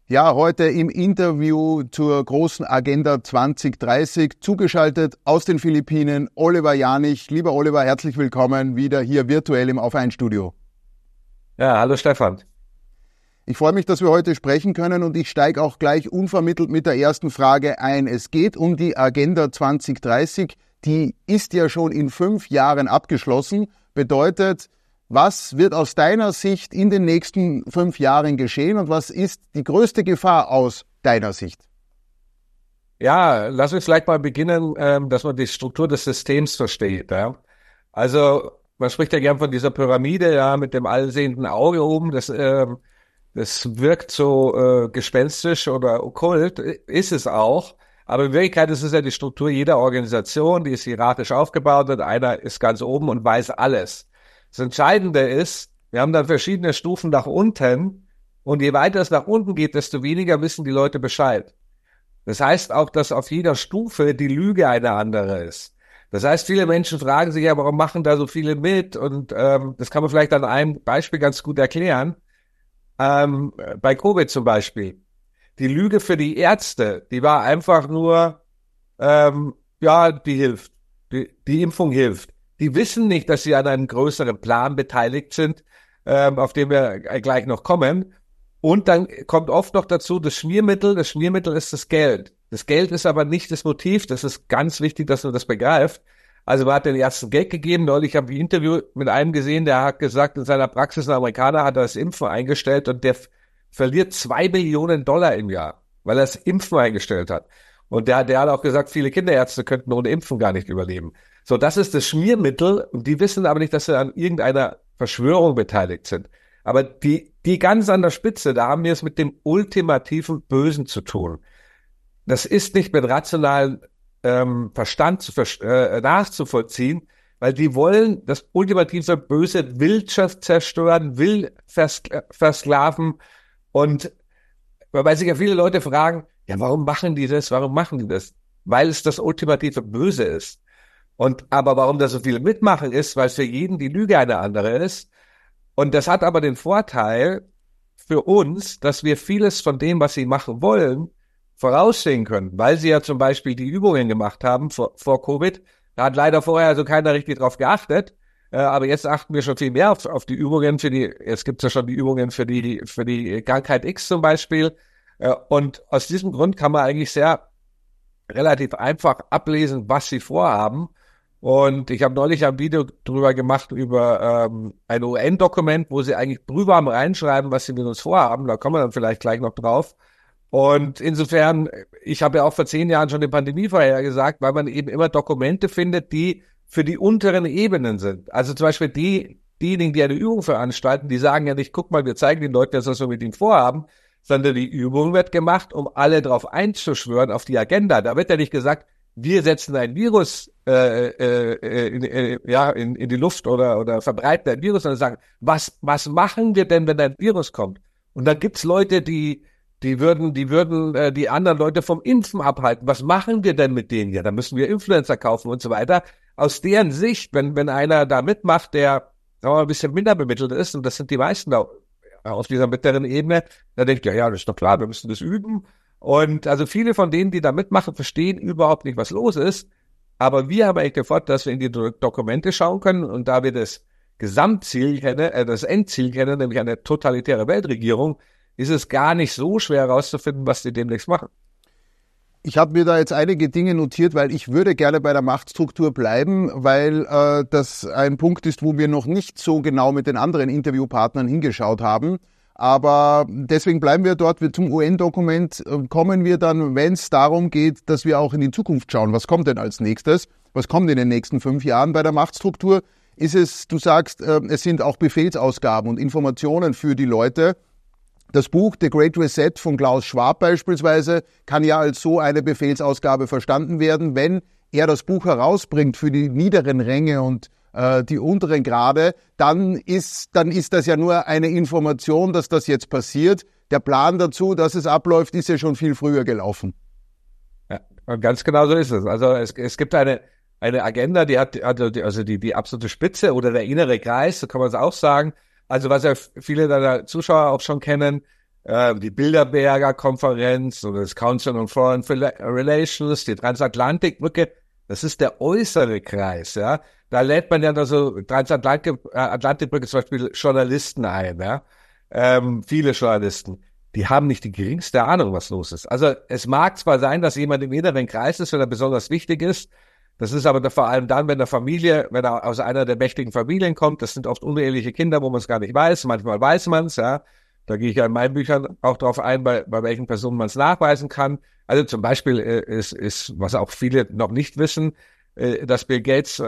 Ja, heute im Interview zur großen Agenda 2030 zugeschaltet aus den Philippinen Oliver Janich. Lieber Oliver, herzlich willkommen wieder hier virtuell im Auf1-Studio. Ja, hallo Stefan. Ich freue mich, dass wir heute sprechen können und ich steige auch gleich unvermittelt mit der ersten Frage ein. Es geht um die Agenda 2030. Die ist ja schon in 5 Jahren abgeschlossen. Bedeutet, was wird aus deiner Sicht in den nächsten 5 Jahren geschehen und was ist die größte Gefahr aus deiner Sicht? Ja, lass uns vielleicht mal beginnen, dass man die Struktur des Systems versteht. Ja? Also man spricht ja gern von dieser Pyramide, ja, mit dem allsehenden Auge oben. Das wirkt so gespenstisch oder okkult, ist es auch. Aber in Wirklichkeit ist es ja die Struktur jeder Organisation, die ist hierarchisch aufgebaut und einer ist ganz oben und weiß alles. Das Entscheidende ist, wir haben dann verschiedene Stufen nach unten und je weiter es nach unten geht, desto weniger wissen die Leute Bescheid. Das heißt auch, dass auf jeder Stufe die Lüge eine andere ist. Das heißt, viele Menschen fragen sich ja, warum machen da so viele mit? Und das kann man vielleicht an einem Beispiel ganz gut erklären. Bei Covid zum Beispiel. Die Lüge für die Ärzte, die war einfach nur, die hilft. Die Impfung hilft. Die wissen nicht, dass sie an einem größeren Plan beteiligt sind, auf den wir gleich noch kommen. Und dann kommt oft noch dazu das Schmiermittel. Das Schmiermittel ist das Geld. Das Geld ist aber nicht das Motiv. Das ist ganz wichtig, dass man das begreift. Also man hat den Ärzten Geld gegeben. Neulich habe ich ein Interview mit einem gesehen, der hat gesagt, in seiner Praxis ein Amerikaner hat das Impfen eingestellt und der verliert $2 Billionen im Jahr, weil er das Impfen eingestellt hat. Und der hat auch gesagt, viele Kinderärzte könnten ohne Impfen gar nicht überleben. So, das ist das Schmiermittel und die wissen aber nicht, dass sie an irgendeiner Verschwörung beteiligt sind. Aber die ganz an der Spitze, da haben wir es mit dem ultimativen Bösen zu tun. Das ist nicht mit rationalem Verstand nachzuvollziehen, weil die wollen das ultimative Böse Wirtschaft zerstören, will versklaven und weil sich ja viele Leute fragen, ja, warum machen die das? Weil es das ultimative Böse ist. Aber warum da so viele mitmachen ist, weil für jeden die Lüge eine andere ist. Und das hat aber den Vorteil für uns, dass wir vieles von dem, was sie machen wollen, voraussehen können, weil sie ja zum Beispiel die Übungen gemacht haben vor Covid. Da hat leider vorher also keiner richtig drauf geachtet. Aber jetzt achten wir schon viel mehr auf die Übungen jetzt gibt's ja schon die Übungen für die Krankheit X zum Beispiel. Und aus diesem Grund kann man eigentlich relativ einfach ablesen, was sie vorhaben. Und ich habe neulich ein Video drüber gemacht, über ein UN-Dokument, wo sie eigentlich brühwarm reinschreiben, was sie mit uns vorhaben. Da kommen wir dann vielleicht gleich noch drauf. Und insofern, ich habe ja auch vor 10 Jahren schon die Pandemie vorhergesagt, weil man eben immer Dokumente findet, die für die unteren Ebenen sind. Also zum Beispiel diejenigen, die eine Übung veranstalten, die sagen ja nicht, guck mal, wir zeigen den Leuten, was wir mit ihnen vorhaben, sondern die Übung wird gemacht, um alle darauf einzuschwören, auf die Agenda. Da wird ja nicht gesagt, wir setzen ein Virus in die Luft oder verbreiten ein Virus, sondern sagen, was machen wir denn, wenn ein Virus kommt? Und dann gibt's Leute, die würden die anderen Leute vom Impfen abhalten. Was machen wir denn mit denen? Ja, da müssen wir Influencer kaufen und so weiter. Aus deren Sicht, wenn einer da mitmacht, der sagen wir mal, ein bisschen minder bemittelt ist, und das sind die meisten da auf dieser mittleren Ebene, da denkt ja, das ist doch klar, wir müssen das üben. Und also viele von denen, die da mitmachen, verstehen überhaupt nicht, was los ist. Aber wir haben eigentlich den Vorteil, dass wir in die Dokumente schauen können und da wir das Gesamtziel kennen, das Endziel kennen, nämlich eine totalitäre Weltregierung, ist es gar nicht so schwer herauszufinden, was die demnächst machen. Ich habe mir da jetzt einige Dinge notiert, weil ich würde gerne bei der Machtstruktur bleiben, weil das ein Punkt ist, wo wir noch nicht so genau mit den anderen Interviewpartnern hingeschaut haben. Aber deswegen bleiben wir dort. Zum UN-Dokument kommen wir dann, wenn es darum geht, dass wir auch in die Zukunft schauen. Was kommt denn als nächstes? Was kommt in den nächsten 5 Jahren bei der Machtstruktur? Ist es, du sagst, es sind auch Befehlsausgaben und Informationen für die Leute. Das Buch The Great Reset von Klaus Schwab beispielsweise kann ja als so eine Befehlsausgabe verstanden werden. Wenn er das Buch herausbringt für die niederen Ränge und die unteren Grade, dann ist das ja nur eine Information, dass das jetzt passiert. Der Plan dazu, dass es abläuft, ist ja schon viel früher gelaufen. Ja, ganz genau so ist es. Also es gibt eine Agenda, die hat also die absolute Spitze oder der innere Kreis, so kann man es auch sagen. Also was ja viele deiner Zuschauer auch schon kennen, die Bilderberger Konferenz oder das Council on Foreign Relations, die Transatlantikbrücke, das ist der äußere Kreis, ja. Da lädt man ja also Transatlantikbrücke zum Beispiel Journalisten ein, ja. Viele Journalisten, die haben nicht die geringste Ahnung, was los ist. Also es mag zwar sein, dass jemand im inneren Kreis ist, wenn er besonders wichtig ist. Das ist aber vor allem dann, wenn er aus einer der mächtigen Familien kommt. Das sind oft uneheliche Kinder, wo man es gar nicht weiß. Manchmal weiß man es, ja. Da gehe ich ja in meinen Büchern auch drauf ein, bei welchen Personen man es nachweisen kann. Also zum Beispiel ist, was auch viele noch nicht wissen, dass Bill Gates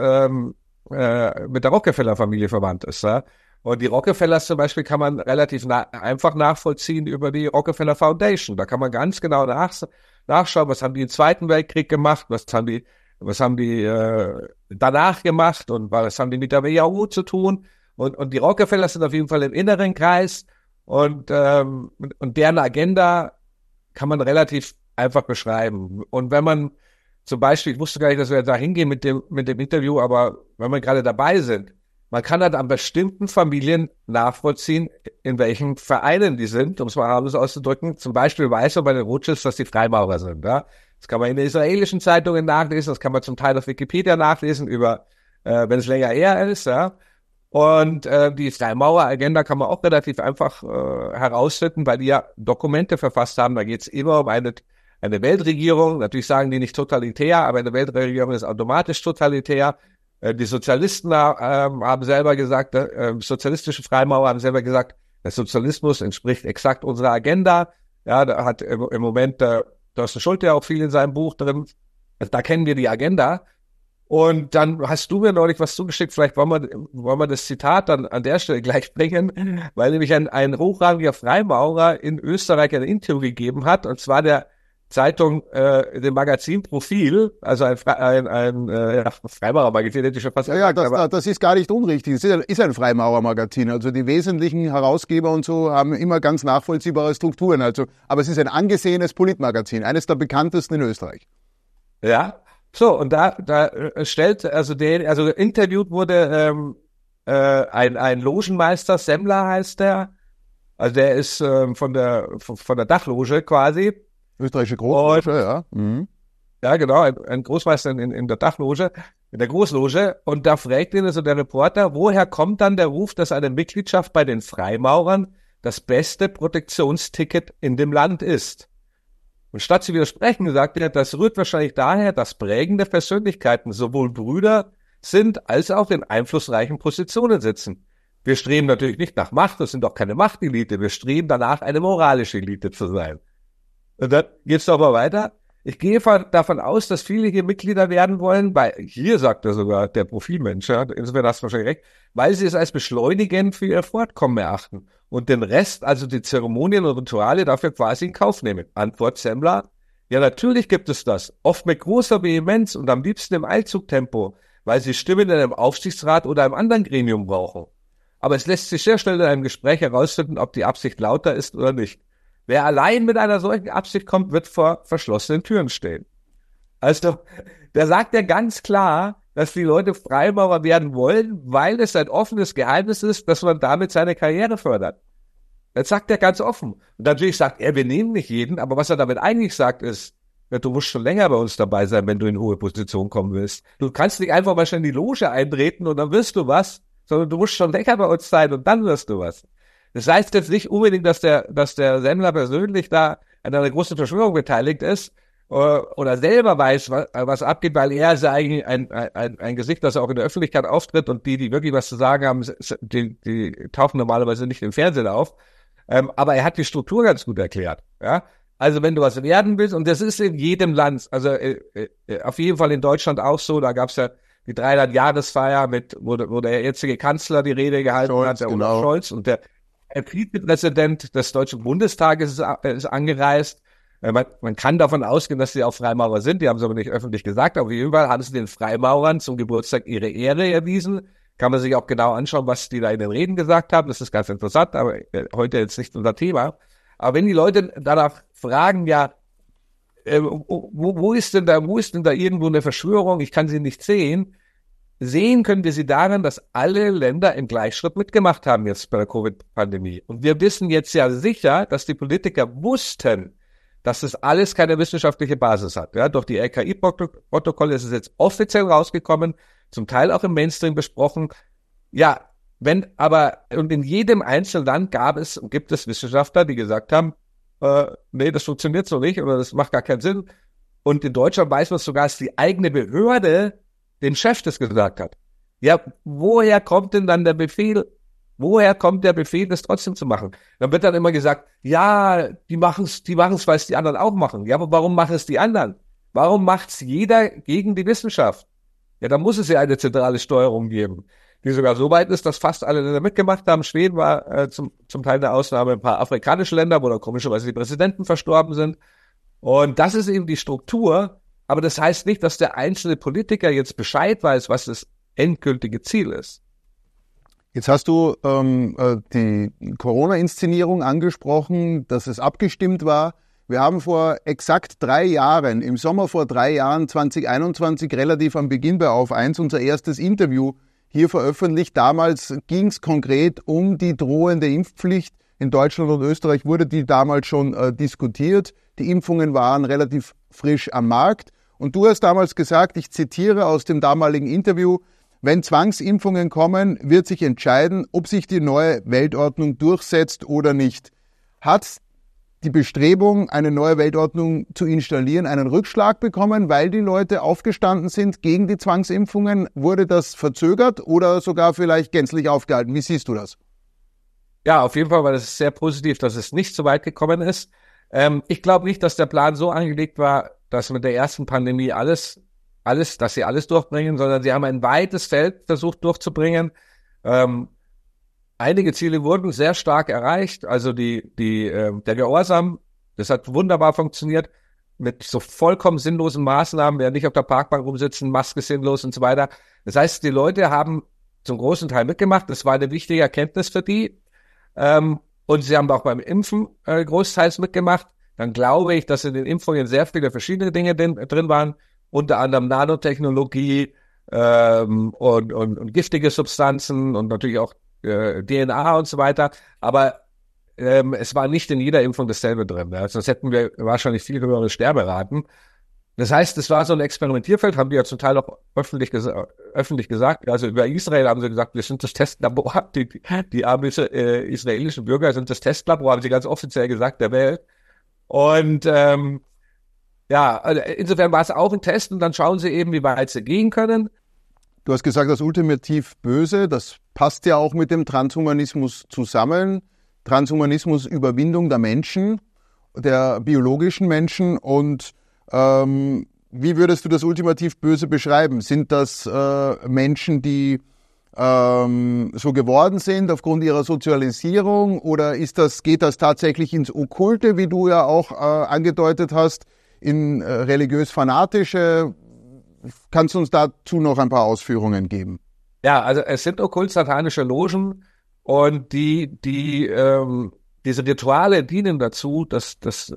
mit der Rockefeller-Familie verwandt ist. Ja? Und die Rockefellers zum Beispiel kann man relativ einfach nachvollziehen über die Rockefeller Foundation. Da kann man ganz genau nachschauen, was haben die im Zweiten Weltkrieg gemacht, was haben die danach gemacht und was haben die mit der WHO zu tun. Und die Rockefellers sind auf jeden Fall im inneren Kreis. Und deren Agenda kann man relativ einfach beschreiben. Und wenn man zum Beispiel, ich wusste gar nicht, dass wir da hingehen mit dem Interview, aber wenn wir gerade dabei sind, man kann halt an bestimmten Familien nachvollziehen, in welchen Vereinen die sind, um es mal harmlos auszudrücken. Zum Beispiel weiß man bei den Rothschilds, dass die Freimaurer sind. Ja? Das kann man in den israelischen Zeitungen nachlesen, das kann man zum Teil auf Wikipedia nachlesen, wenn es länger her ist, ja. Und die Freimaurer-Agenda kann man auch relativ einfach herausfinden, weil die ja Dokumente verfasst haben. Da geht es immer um eine Weltregierung. Natürlich sagen die nicht totalitär, aber eine Weltregierung ist automatisch totalitär. Die Sozialisten haben selber gesagt, sozialistische Freimaurer haben selber gesagt, der Sozialismus entspricht exakt unserer Agenda. Ja, da hat im Moment Thorsten Schulte ja auch viel in seinem Buch drin. Also da kennen wir die Agenda. Und dann hast du mir neulich was zugeschickt, vielleicht wollen wir das Zitat dann an der Stelle gleich bringen, weil nämlich ein hochrangiger Freimaurer in Österreich ein Interview gegeben hat, und zwar der Zeitung, dem Magazin Profil, also ein Freimaurermagazin, hätte ich schon fast gesagt. Ja, das ist gar nicht unrichtig. Es ist ein Freimaurermagazin. Also die wesentlichen Herausgeber und so haben immer ganz nachvollziehbare Strukturen. Also, aber es ist ein angesehenes Politmagazin, eines der bekanntesten in Österreich. Ja. So, und da stellt, also interviewt wurde ein Logenmeister, Semmler heißt der. Also der ist von der Dachloge quasi. Österreichische Großloge, ja. Mhm. Ja, genau, ein Großmeister in der Dachloge, in der Großloge. Und da fragt ihn also der Reporter, woher kommt dann der Ruf, dass eine Mitgliedschaft bei den Freimaurern das beste Protektionsticket in dem Land ist? Und statt zu widersprechen, sagt er, das rührt wahrscheinlich daher, dass prägende Persönlichkeiten sowohl Brüder sind, als auch in einflussreichen Positionen sitzen. Wir streben natürlich nicht nach Macht, das sind doch keine Machtelite, wir streben danach, eine moralische Elite zu sein. Und dann geht's doch mal weiter. Ich gehe davon aus, dass viele hier Mitglieder werden wollen, hier sagt er sogar, der Profilmensch, ja, insofern hast du wahrscheinlich recht, weil sie es als beschleunigend für ihr Fortkommen erachten und den Rest, also die Zeremonien und Rituale, dafür quasi in Kauf nehmen. Antwort Semmler: Ja, natürlich gibt es das, oft mit großer Vehemenz und am liebsten im Eilzugtempo, weil sie Stimmen in einem Aufsichtsrat oder einem anderen Gremium brauchen. Aber es lässt sich sehr schnell in einem Gespräch herausfinden, ob die Absicht lauter ist oder nicht. Wer allein mit einer solchen Absicht kommt, wird vor verschlossenen Türen stehen. Also, da sagt er ganz klar, dass die Leute Freimaurer werden wollen, weil es ein offenes Geheimnis ist, dass man damit seine Karriere fördert. Das sagt er ganz offen. Und natürlich sagt er, wir nehmen nicht jeden, aber was er damit eigentlich sagt ist, ja, du musst schon länger bei uns dabei sein, wenn du in hohe Position kommen willst. Du kannst nicht einfach mal schnell in die Loge eintreten und dann wirst du was, sondern du musst schon länger bei uns sein und dann wirst du was. Das heißt jetzt nicht unbedingt, dass der Semmler persönlich da an einer großen Verschwörung beteiligt ist oder selber weiß, was abgeht, weil er ist ja eigentlich ein Gesicht, das auch in der Öffentlichkeit auftritt, und die wirklich was zu sagen haben, die tauchen normalerweise nicht im Fernsehen auf. Aber er hat die Struktur ganz gut erklärt. Ja? Also wenn du was werden willst, und das ist in jedem Land, also auf jeden Fall in Deutschland auch so, da gab's ja die 300-Jahresfeier wo der jetzige Kanzler die Rede gehalten hat, der Olaf Scholz, und der Vizepräsident des Deutschen Bundestages ist angereist. Man kann davon ausgehen, dass sie auch Freimaurer sind, die haben es aber nicht öffentlich gesagt, aber überall haben sie den Freimaurern zum Geburtstag ihre Ehre erwiesen. Kann man sich auch genau anschauen, was die da in den Reden gesagt haben, das ist ganz interessant, aber heute jetzt nicht unser Thema. Aber wenn die Leute danach fragen, ja, wo ist denn da irgendwo eine Verschwörung, ich kann sie nicht sehen, sehen können wir sie daran, dass alle Länder im Gleichschritt mitgemacht haben jetzt bei der Covid-Pandemie. Und wir wissen jetzt ja sicher, dass die Politiker wussten, dass das alles keine wissenschaftliche Basis hat. Ja, durch die RKI-Protokolle ist es jetzt offiziell rausgekommen, zum Teil auch im Mainstream besprochen. Ja, und in jedem einzelnen Land gibt es Wissenschaftler, die gesagt haben, nee, das funktioniert so nicht oder das macht gar keinen Sinn. Und in Deutschland weiß man sogar, dass die eigene Behörde dem Chef das gesagt hat. Ja, woher kommt denn dann der Befehl? Woher kommt der Befehl, das trotzdem zu machen? Dann wird dann immer gesagt, ja, die machen's, weil es die anderen auch machen. Ja, aber warum machen es die anderen? Warum macht's jeder gegen die Wissenschaft? Ja, da muss es ja eine zentrale Steuerung geben, die sogar so weit ist, dass fast alle Länder mitgemacht haben. Schweden war zum Teil eine Ausnahme, ein paar afrikanische Länder, wo da komischerweise die Präsidenten verstorben sind. Und das ist eben die Struktur. Aber das heißt nicht, dass der einzelne Politiker jetzt Bescheid weiß, was das endgültige Ziel ist. Jetzt hast du die Corona-Inszenierung angesprochen, dass es abgestimmt war. Wir haben vor exakt 3 Jahren, im Sommer vor 3 Jahren, 2021, relativ am Beginn bei Auf 1, unser erstes Interview hier veröffentlicht. Damals ging es konkret um die drohende Impfpflicht. In Deutschland und Österreich wurde die damals schon diskutiert. Die Impfungen waren relativ frisch am Markt. Und du hast damals gesagt, ich zitiere aus dem damaligen Interview, wenn Zwangsimpfungen kommen, wird sich entscheiden, ob sich die neue Weltordnung durchsetzt oder nicht. Hat die Bestrebung, eine neue Weltordnung zu installieren, einen Rückschlag bekommen, weil die Leute aufgestanden sind gegen die Zwangsimpfungen? Wurde das verzögert oder sogar vielleicht gänzlich aufgehalten? Wie siehst du das? Ja, auf jeden Fall war das sehr positiv, dass es nicht so weit gekommen ist. Ich glaube nicht, dass der Plan so angelegt war, dass mit der ersten Pandemie dass sie alles durchbringen, sondern sie haben ein weites Feld versucht durchzubringen. Einige Ziele wurden sehr stark erreicht, also der Gehorsam, das hat wunderbar funktioniert, mit so vollkommen sinnlosen Maßnahmen, ja nicht auf der Parkbank rumsitzen, Maske sinnlos und so weiter. Das heißt, die Leute haben zum großen Teil mitgemacht, das war eine wichtige Erkenntnis für die, und sie haben auch beim Impfen großteils mitgemacht. Dann glaube ich, dass in den Impfungen sehr viele verschiedene Dinge drin waren, unter anderem Nanotechnologie und giftige Substanzen und natürlich auch DNA und so weiter. Aber es war nicht in jeder Impfung dasselbe drin. Ja. Sonst hätten wir wahrscheinlich viel höhere Sterberaten. Das heißt, es war so ein Experimentierfeld, haben die ja zum Teil auch öffentlich gesagt. Also über Israel haben sie gesagt, wir sind das Testlabor. Die armen israelischen Bürger sind das Testlabor, haben sie ganz offiziell gesagt, der Welt. Und also insofern war es auch ein Test und dann schauen sie eben, wie weit sie gehen können. Du hast gesagt, das ultimativ Böse, das passt ja auch mit dem Transhumanismus zusammen. Transhumanismus, Überwindung der Menschen, der biologischen Menschen. Und wie würdest du das ultimativ Böse beschreiben? Sind das Menschen, die so geworden sind aufgrund ihrer Sozialisierung, oder geht das tatsächlich ins Okkulte, wie du ja auch angedeutet hast, in religiös-fanatische? Kannst du uns dazu noch ein paar Ausführungen geben? Ja, also es sind okkult-satanische Logen und diese Rituale dienen dazu, dass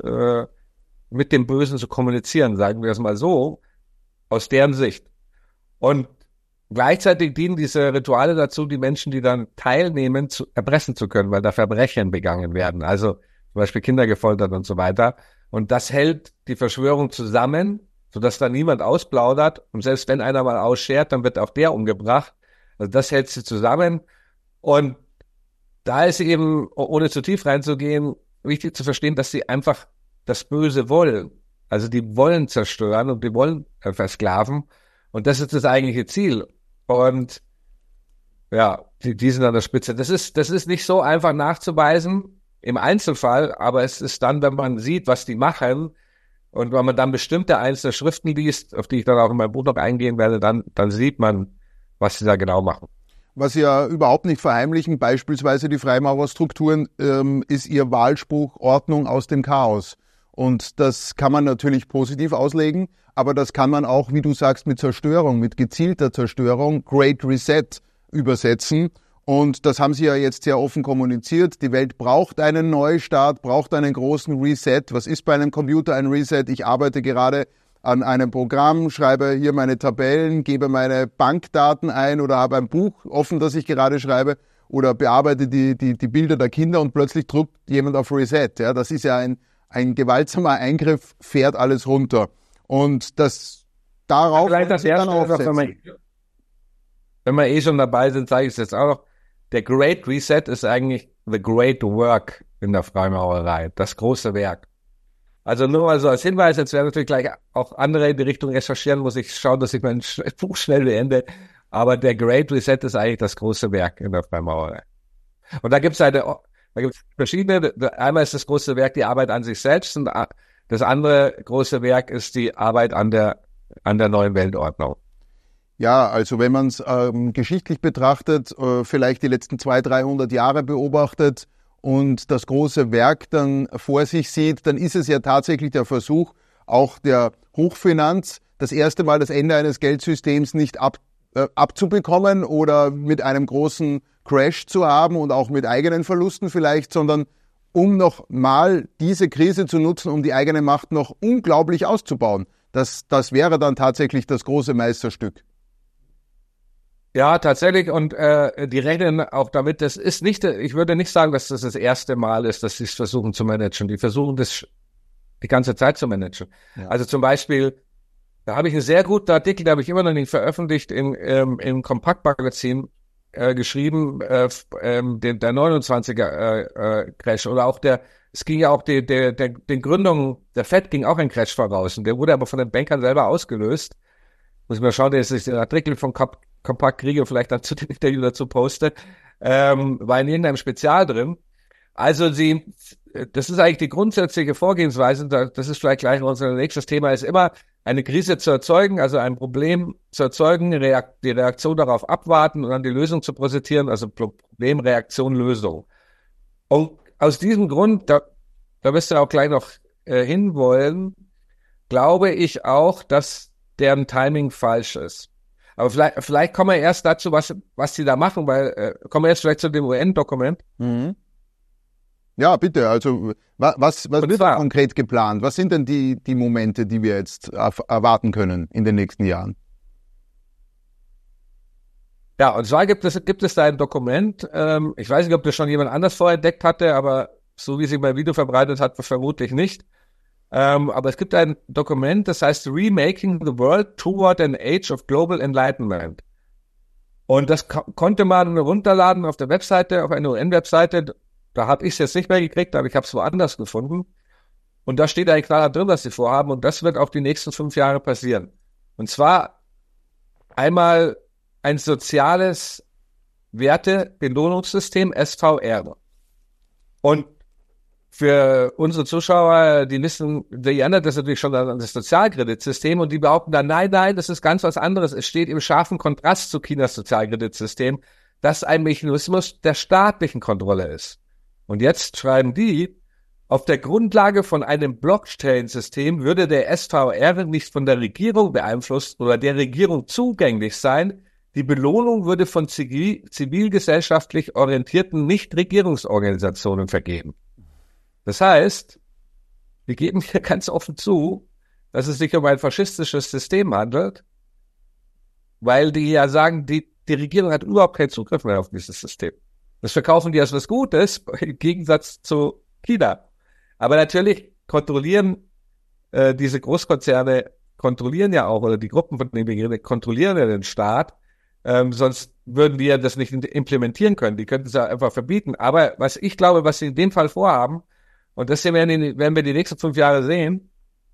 mit dem Bösen zu kommunizieren, sagen wir es mal so, aus deren Sicht. Und gleichzeitig dienen diese Rituale dazu, die Menschen, die dann teilnehmen, erpressen zu können, weil da Verbrechen begangen werden. Also zum Beispiel Kinder gefoltert und so weiter. Und das hält die Verschwörung zusammen, sodass da niemand ausplaudert. Und selbst wenn einer mal ausschert, dann wird auch der umgebracht. Also das hält sie zusammen. Und da ist eben, ohne zu tief reinzugehen, wichtig zu verstehen, dass sie einfach das Böse wollen. Also die wollen zerstören und die wollen versklaven. Und das ist das eigentliche Ziel. Und ja, die sind an der Spitze. Das ist nicht so einfach nachzuweisen im Einzelfall, aber es ist dann, wenn man sieht, was die machen und wenn man dann bestimmte einzelne Schriften liest, auf die ich dann auch in meinem Buch noch eingehen werde, dann sieht man, was sie da genau machen. Was sie ja überhaupt nicht verheimlichen, beispielsweise die Freimaurerstrukturen, ist ihr Wahlspruch Ordnung aus dem Chaos. Und das kann man natürlich positiv auslegen, aber das kann man auch, wie du sagst, mit Zerstörung, mit gezielter Zerstörung, Great Reset übersetzen. Und das haben sie ja jetzt sehr offen kommuniziert. Die Welt braucht einen Neustart, braucht einen großen Reset. Was ist bei einem Computer ein Reset? Ich arbeite gerade an einem Programm, schreibe hier meine Tabellen, gebe meine Bankdaten ein oder habe ein Buch offen, das ich gerade schreibe oder bearbeite die Bilder der Kinder und plötzlich drückt jemand auf Reset. Ja, das ist ja ein gewaltsamer Eingriff, fährt alles runter. Und das darauf vielleicht das erste dann aufsetzen. Wenn wir schon dabei sind, sage ich es jetzt auch noch. Der Great Reset ist eigentlich the great work in der Freimaurerei, das große Werk. Also nur mal so als Hinweis, jetzt werden natürlich gleich auch andere in die Richtung recherchieren, muss ich schauen, dass ich mein Buch schnell beende. Aber der Great Reset ist eigentlich das große Werk in der Freimaurerei. Und da gibt's verschiedene. Einmal ist das große Werk die Arbeit an sich selbst und das andere große Werk ist die Arbeit an der neuen Weltordnung. Ja, also wenn man es geschichtlich betrachtet, vielleicht die letzten 200, 300 Jahre beobachtet und das große Werk dann vor sich sieht, dann ist es ja tatsächlich der Versuch, auch der Hochfinanz das erste Mal das Ende eines Geldsystems nicht abzubekommen oder mit einem großen Crash zu haben und auch mit eigenen Verlusten vielleicht, sondern um noch mal diese Krise zu nutzen, um die eigene Macht noch unglaublich auszubauen. Das wäre dann tatsächlich das große Meisterstück. Ja, tatsächlich. Und die rechnen auch damit, das ist nicht, ich würde nicht sagen, dass das erste Mal ist, dass sie es versuchen zu managen. Die versuchen das die ganze Zeit zu managen. Ja. Also zum Beispiel, da habe ich einen sehr guten Artikel, der habe ich immer noch nicht veröffentlicht, im Kompaktmagazin geschrieben, der 29er Crash oder auch es ging ja auch den Gründungen der FED ging auch ein Crash voraus und der wurde aber von den Bankern selber ausgelöst. Muss ich mal schauen, dass ich den Artikel von Kompakt kriege und vielleicht dann zu dem Interview dazu poste, war in irgendeinem Spezial drin. Also das ist eigentlich die grundsätzliche Vorgehensweise, das ist vielleicht gleich unser nächstes Thema, ist immer eine Krise zu erzeugen, also ein Problem zu erzeugen, die Reaktion darauf abwarten und dann die Lösung zu präsentieren, also Problem, Reaktion, Lösung. Und aus diesem Grund, da wirst du auch gleich noch hinwollen, glaube ich auch, dass deren Timing falsch ist. Aber vielleicht kommen wir erst dazu, was die da machen, weil kommen wir erst vielleicht zu dem UN-Dokument. Mhm. Ja, bitte. Also was ist da konkret geplant? Was sind denn die Momente, die wir jetzt erwarten können in den nächsten Jahren? Ja, und zwar gibt es da ein Dokument. Ich weiß nicht, ob das schon jemand anders vorentdeckt hatte, aber so wie sich mein Video verbreitet hat, vermutlich nicht. Aber es gibt ein Dokument, das heißt Remaking the World Toward an Age of Global Enlightenment. Und das konnte man runterladen auf der Webseite, auf einer UN-Webseite. Da habe ich es jetzt nicht mehr gekriegt, aber ich habe es woanders gefunden. Und da steht eigentlich klar drin, was sie vorhaben. Und das wird auch die nächsten 5 Jahre passieren. Und zwar einmal ein soziales Werte-Belohnungssystem, SVR. Und für unsere Zuschauer, die erinnert das natürlich schon an das Sozialkreditsystem und die behaupten dann, nein, das ist ganz was anderes. Es steht im scharfen Kontrast zu Chinas Sozialkreditsystem, das ein Mechanismus der staatlichen Kontrolle ist. Und jetzt schreiben die, auf der Grundlage von einem Blockchain-System würde der SVR nicht von der Regierung beeinflusst oder der Regierung zugänglich sein. Die Belohnung würde von zivilgesellschaftlich orientierten Nichtregierungsorganisationen vergeben. Das heißt, wir geben hier ganz offen zu, dass es sich um ein faschistisches System handelt, weil die ja sagen, die Regierung hat überhaupt keinen Zugriff mehr auf dieses System. Das verkaufen die als was Gutes, im Gegensatz zu China. Aber natürlich kontrollieren diese Großkonzerne, ja auch, oder die Gruppen, von denen wir reden, kontrollieren ja den Staat, sonst würden die ja das nicht implementieren können. Die könnten es ja einfach verbieten. Aber was ich glaube, was sie in dem Fall vorhaben, und das werden wir die nächsten 5 Jahre sehen,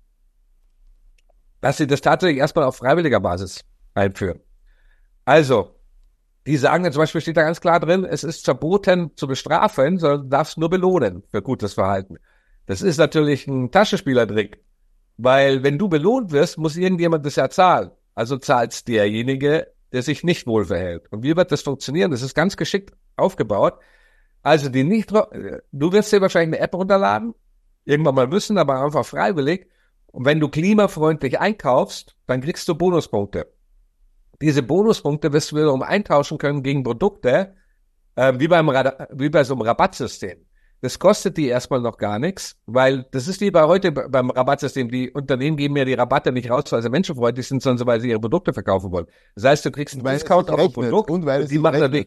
dass sie das tatsächlich erstmal auf freiwilliger Basis einführen. Also, die sagen ja zum Beispiel, steht da ganz klar drin, es ist verboten zu bestrafen, sondern du darfst nur belohnen für gutes Verhalten. Das ist natürlich ein Taschenspielertrick, weil wenn du belohnt wirst, muss irgendjemand das ja zahlen. Also zahlt's derjenige, der sich nicht wohl verhält. Und wie wird das funktionieren? Das ist ganz geschickt aufgebaut. Also du wirst dir wahrscheinlich eine App runterladen, irgendwann mal müssen, aber einfach freiwillig. Und wenn du klimafreundlich einkaufst, dann kriegst du Bonuspunkte. Diese Bonuspunkte wirst du wiederum eintauschen können gegen Produkte, wie bei so einem Rabattsystem. Das kostet die erstmal noch gar nichts, weil das ist wie bei heute beim Rabattsystem. Die Unternehmen geben ja die Rabatte nicht raus, weil sie menschenfreundlich sind, sondern weil sie ihre Produkte verkaufen wollen. Das heißt, du kriegst einen Discount auf ein Produkt und weil es die machen natürlich,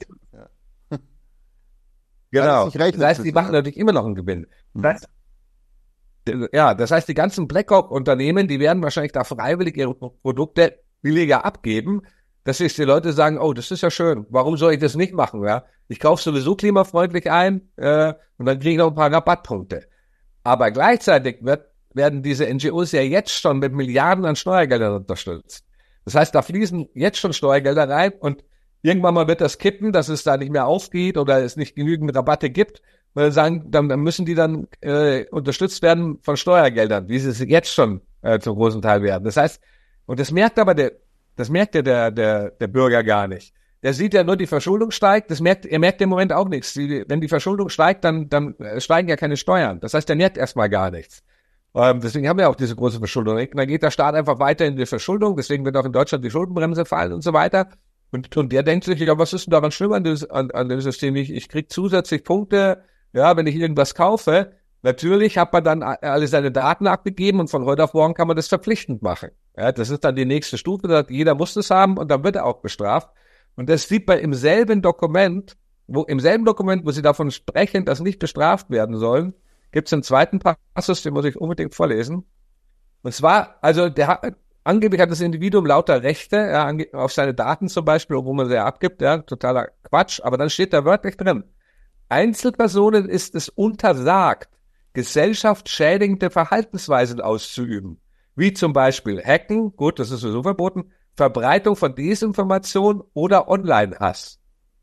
genau. Das heißt, die machen natürlich immer noch einen Gewinn. Das heißt, die ganzen Blackhawk-Unternehmen, die werden wahrscheinlich da freiwillig ihre Produkte billiger abgeben, dass sich die Leute sagen, oh, das ist ja schön, warum soll ich das nicht machen? Ja? Ich kaufe sowieso klimafreundlich ein und dann kriege ich noch ein paar Rabattpunkte. Aber gleichzeitig werden diese NGOs ja jetzt schon mit Milliarden an Steuergeldern unterstützt. Das heißt, da fließen jetzt schon Steuergelder rein und irgendwann mal wird das kippen, dass es da nicht mehr aufgeht oder es nicht genügend Rabatte gibt. Weil sagen, dann müssen die dann unterstützt werden von Steuergeldern, wie sie es jetzt schon zum großen Teil werden. Das heißt, und das merkt aber der Bürger gar nicht. Der sieht ja nur, die Verschuldung steigt, er merkt im Moment auch nichts. Wenn die Verschuldung steigt, dann steigen ja keine Steuern. Das heißt, der merkt erstmal gar nichts. Deswegen haben wir auch diese große Verschuldung. Dann geht der Staat einfach weiter in die Verschuldung, deswegen wird auch in Deutschland die Schuldenbremse fallen und so weiter. Und der denkt sich, ja, was ist denn daran schlimm an dem System? Ich krieg zusätzlich Punkte, ja, wenn ich irgendwas kaufe. Natürlich hat man dann alle seine Daten abgegeben und von heute auf morgen kann man das verpflichtend machen. Ja, das ist dann die nächste Stufe, jeder muss das haben und dann wird er auch bestraft. Und das sieht man im selben Dokument, wo sie davon sprechen, dass nicht bestraft werden sollen, gibt es einen zweiten Passus, den muss ich unbedingt vorlesen. Und zwar, also angeblich hat das Individuum lauter Rechte, ja, auf seine Daten zum Beispiel, wo man sie abgibt, ja, totaler Quatsch, aber dann steht da wörtlich drin, Einzelpersonen ist es untersagt, gesellschaftsschädigende Verhaltensweisen auszuüben, wie zum Beispiel Hacken, gut, das ist sowieso verboten, Verbreitung von Desinformation oder Online-Hass.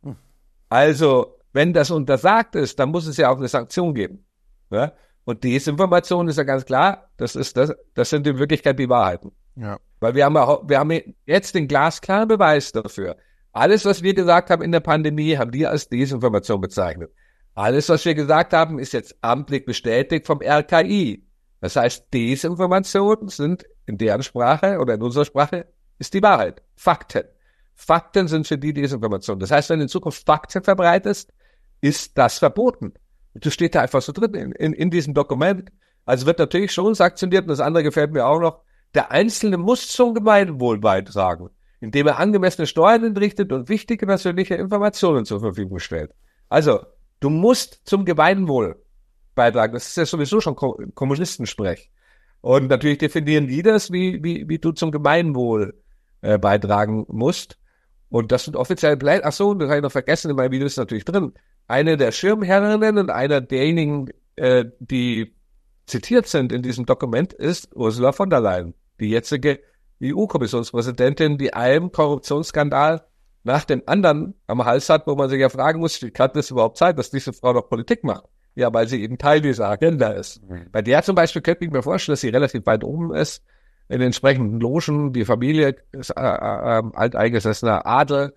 Also, wenn das untersagt ist, dann muss es ja auch eine Sanktion geben. Ja? Und Desinformation ist ja ganz klar, das sind in Wirklichkeit die Wahrheiten. Ja. Weil wir haben jetzt den glasklaren Beweis dafür. Alles, was wir gesagt haben in der Pandemie, haben die als Desinformation bezeichnet. Alles, was wir gesagt haben, ist jetzt amtlich bestätigt vom RKI. Das heißt, Desinformationen sind in deren Sprache oder in unserer Sprache ist die Wahrheit. Fakten. Fakten sind für die Desinformation. Das heißt, wenn du in Zukunft Fakten verbreitest, ist das verboten. Das steht da einfach so drin in diesem Dokument. Also wird natürlich schon sanktioniert, und das andere gefällt mir auch noch, der Einzelne muss zum Gemeinwohl beitragen, indem er angemessene Steuern entrichtet und wichtige persönliche Informationen zur Verfügung stellt. Also, du musst zum Gemeinwohl beitragen. Das ist ja sowieso schon Kommunistensprech. Und natürlich definieren die das, wie du zum Gemeinwohl beitragen musst. Und das sind offizielle Pläne. Ach so, das habe ich noch vergessen, in meinem Video ist natürlich drin. Eine der Schirmherrinnen und einer derjenigen, die zitiert sind in diesem Dokument, ist Ursula von der Leyen, die jetzige EU-Kommissionspräsidentin, die einen Korruptionsskandal nach dem anderen am Hals hat, wo man sich ja fragen muss, wie kann das überhaupt sein, dass diese Frau noch Politik macht? Ja, weil sie eben Teil dieser Agenda ist. Bei der zum Beispiel könnte ich mir vorstellen, dass sie relativ weit oben ist, in den entsprechenden Logen, die Familie ist alteingesessener Adel,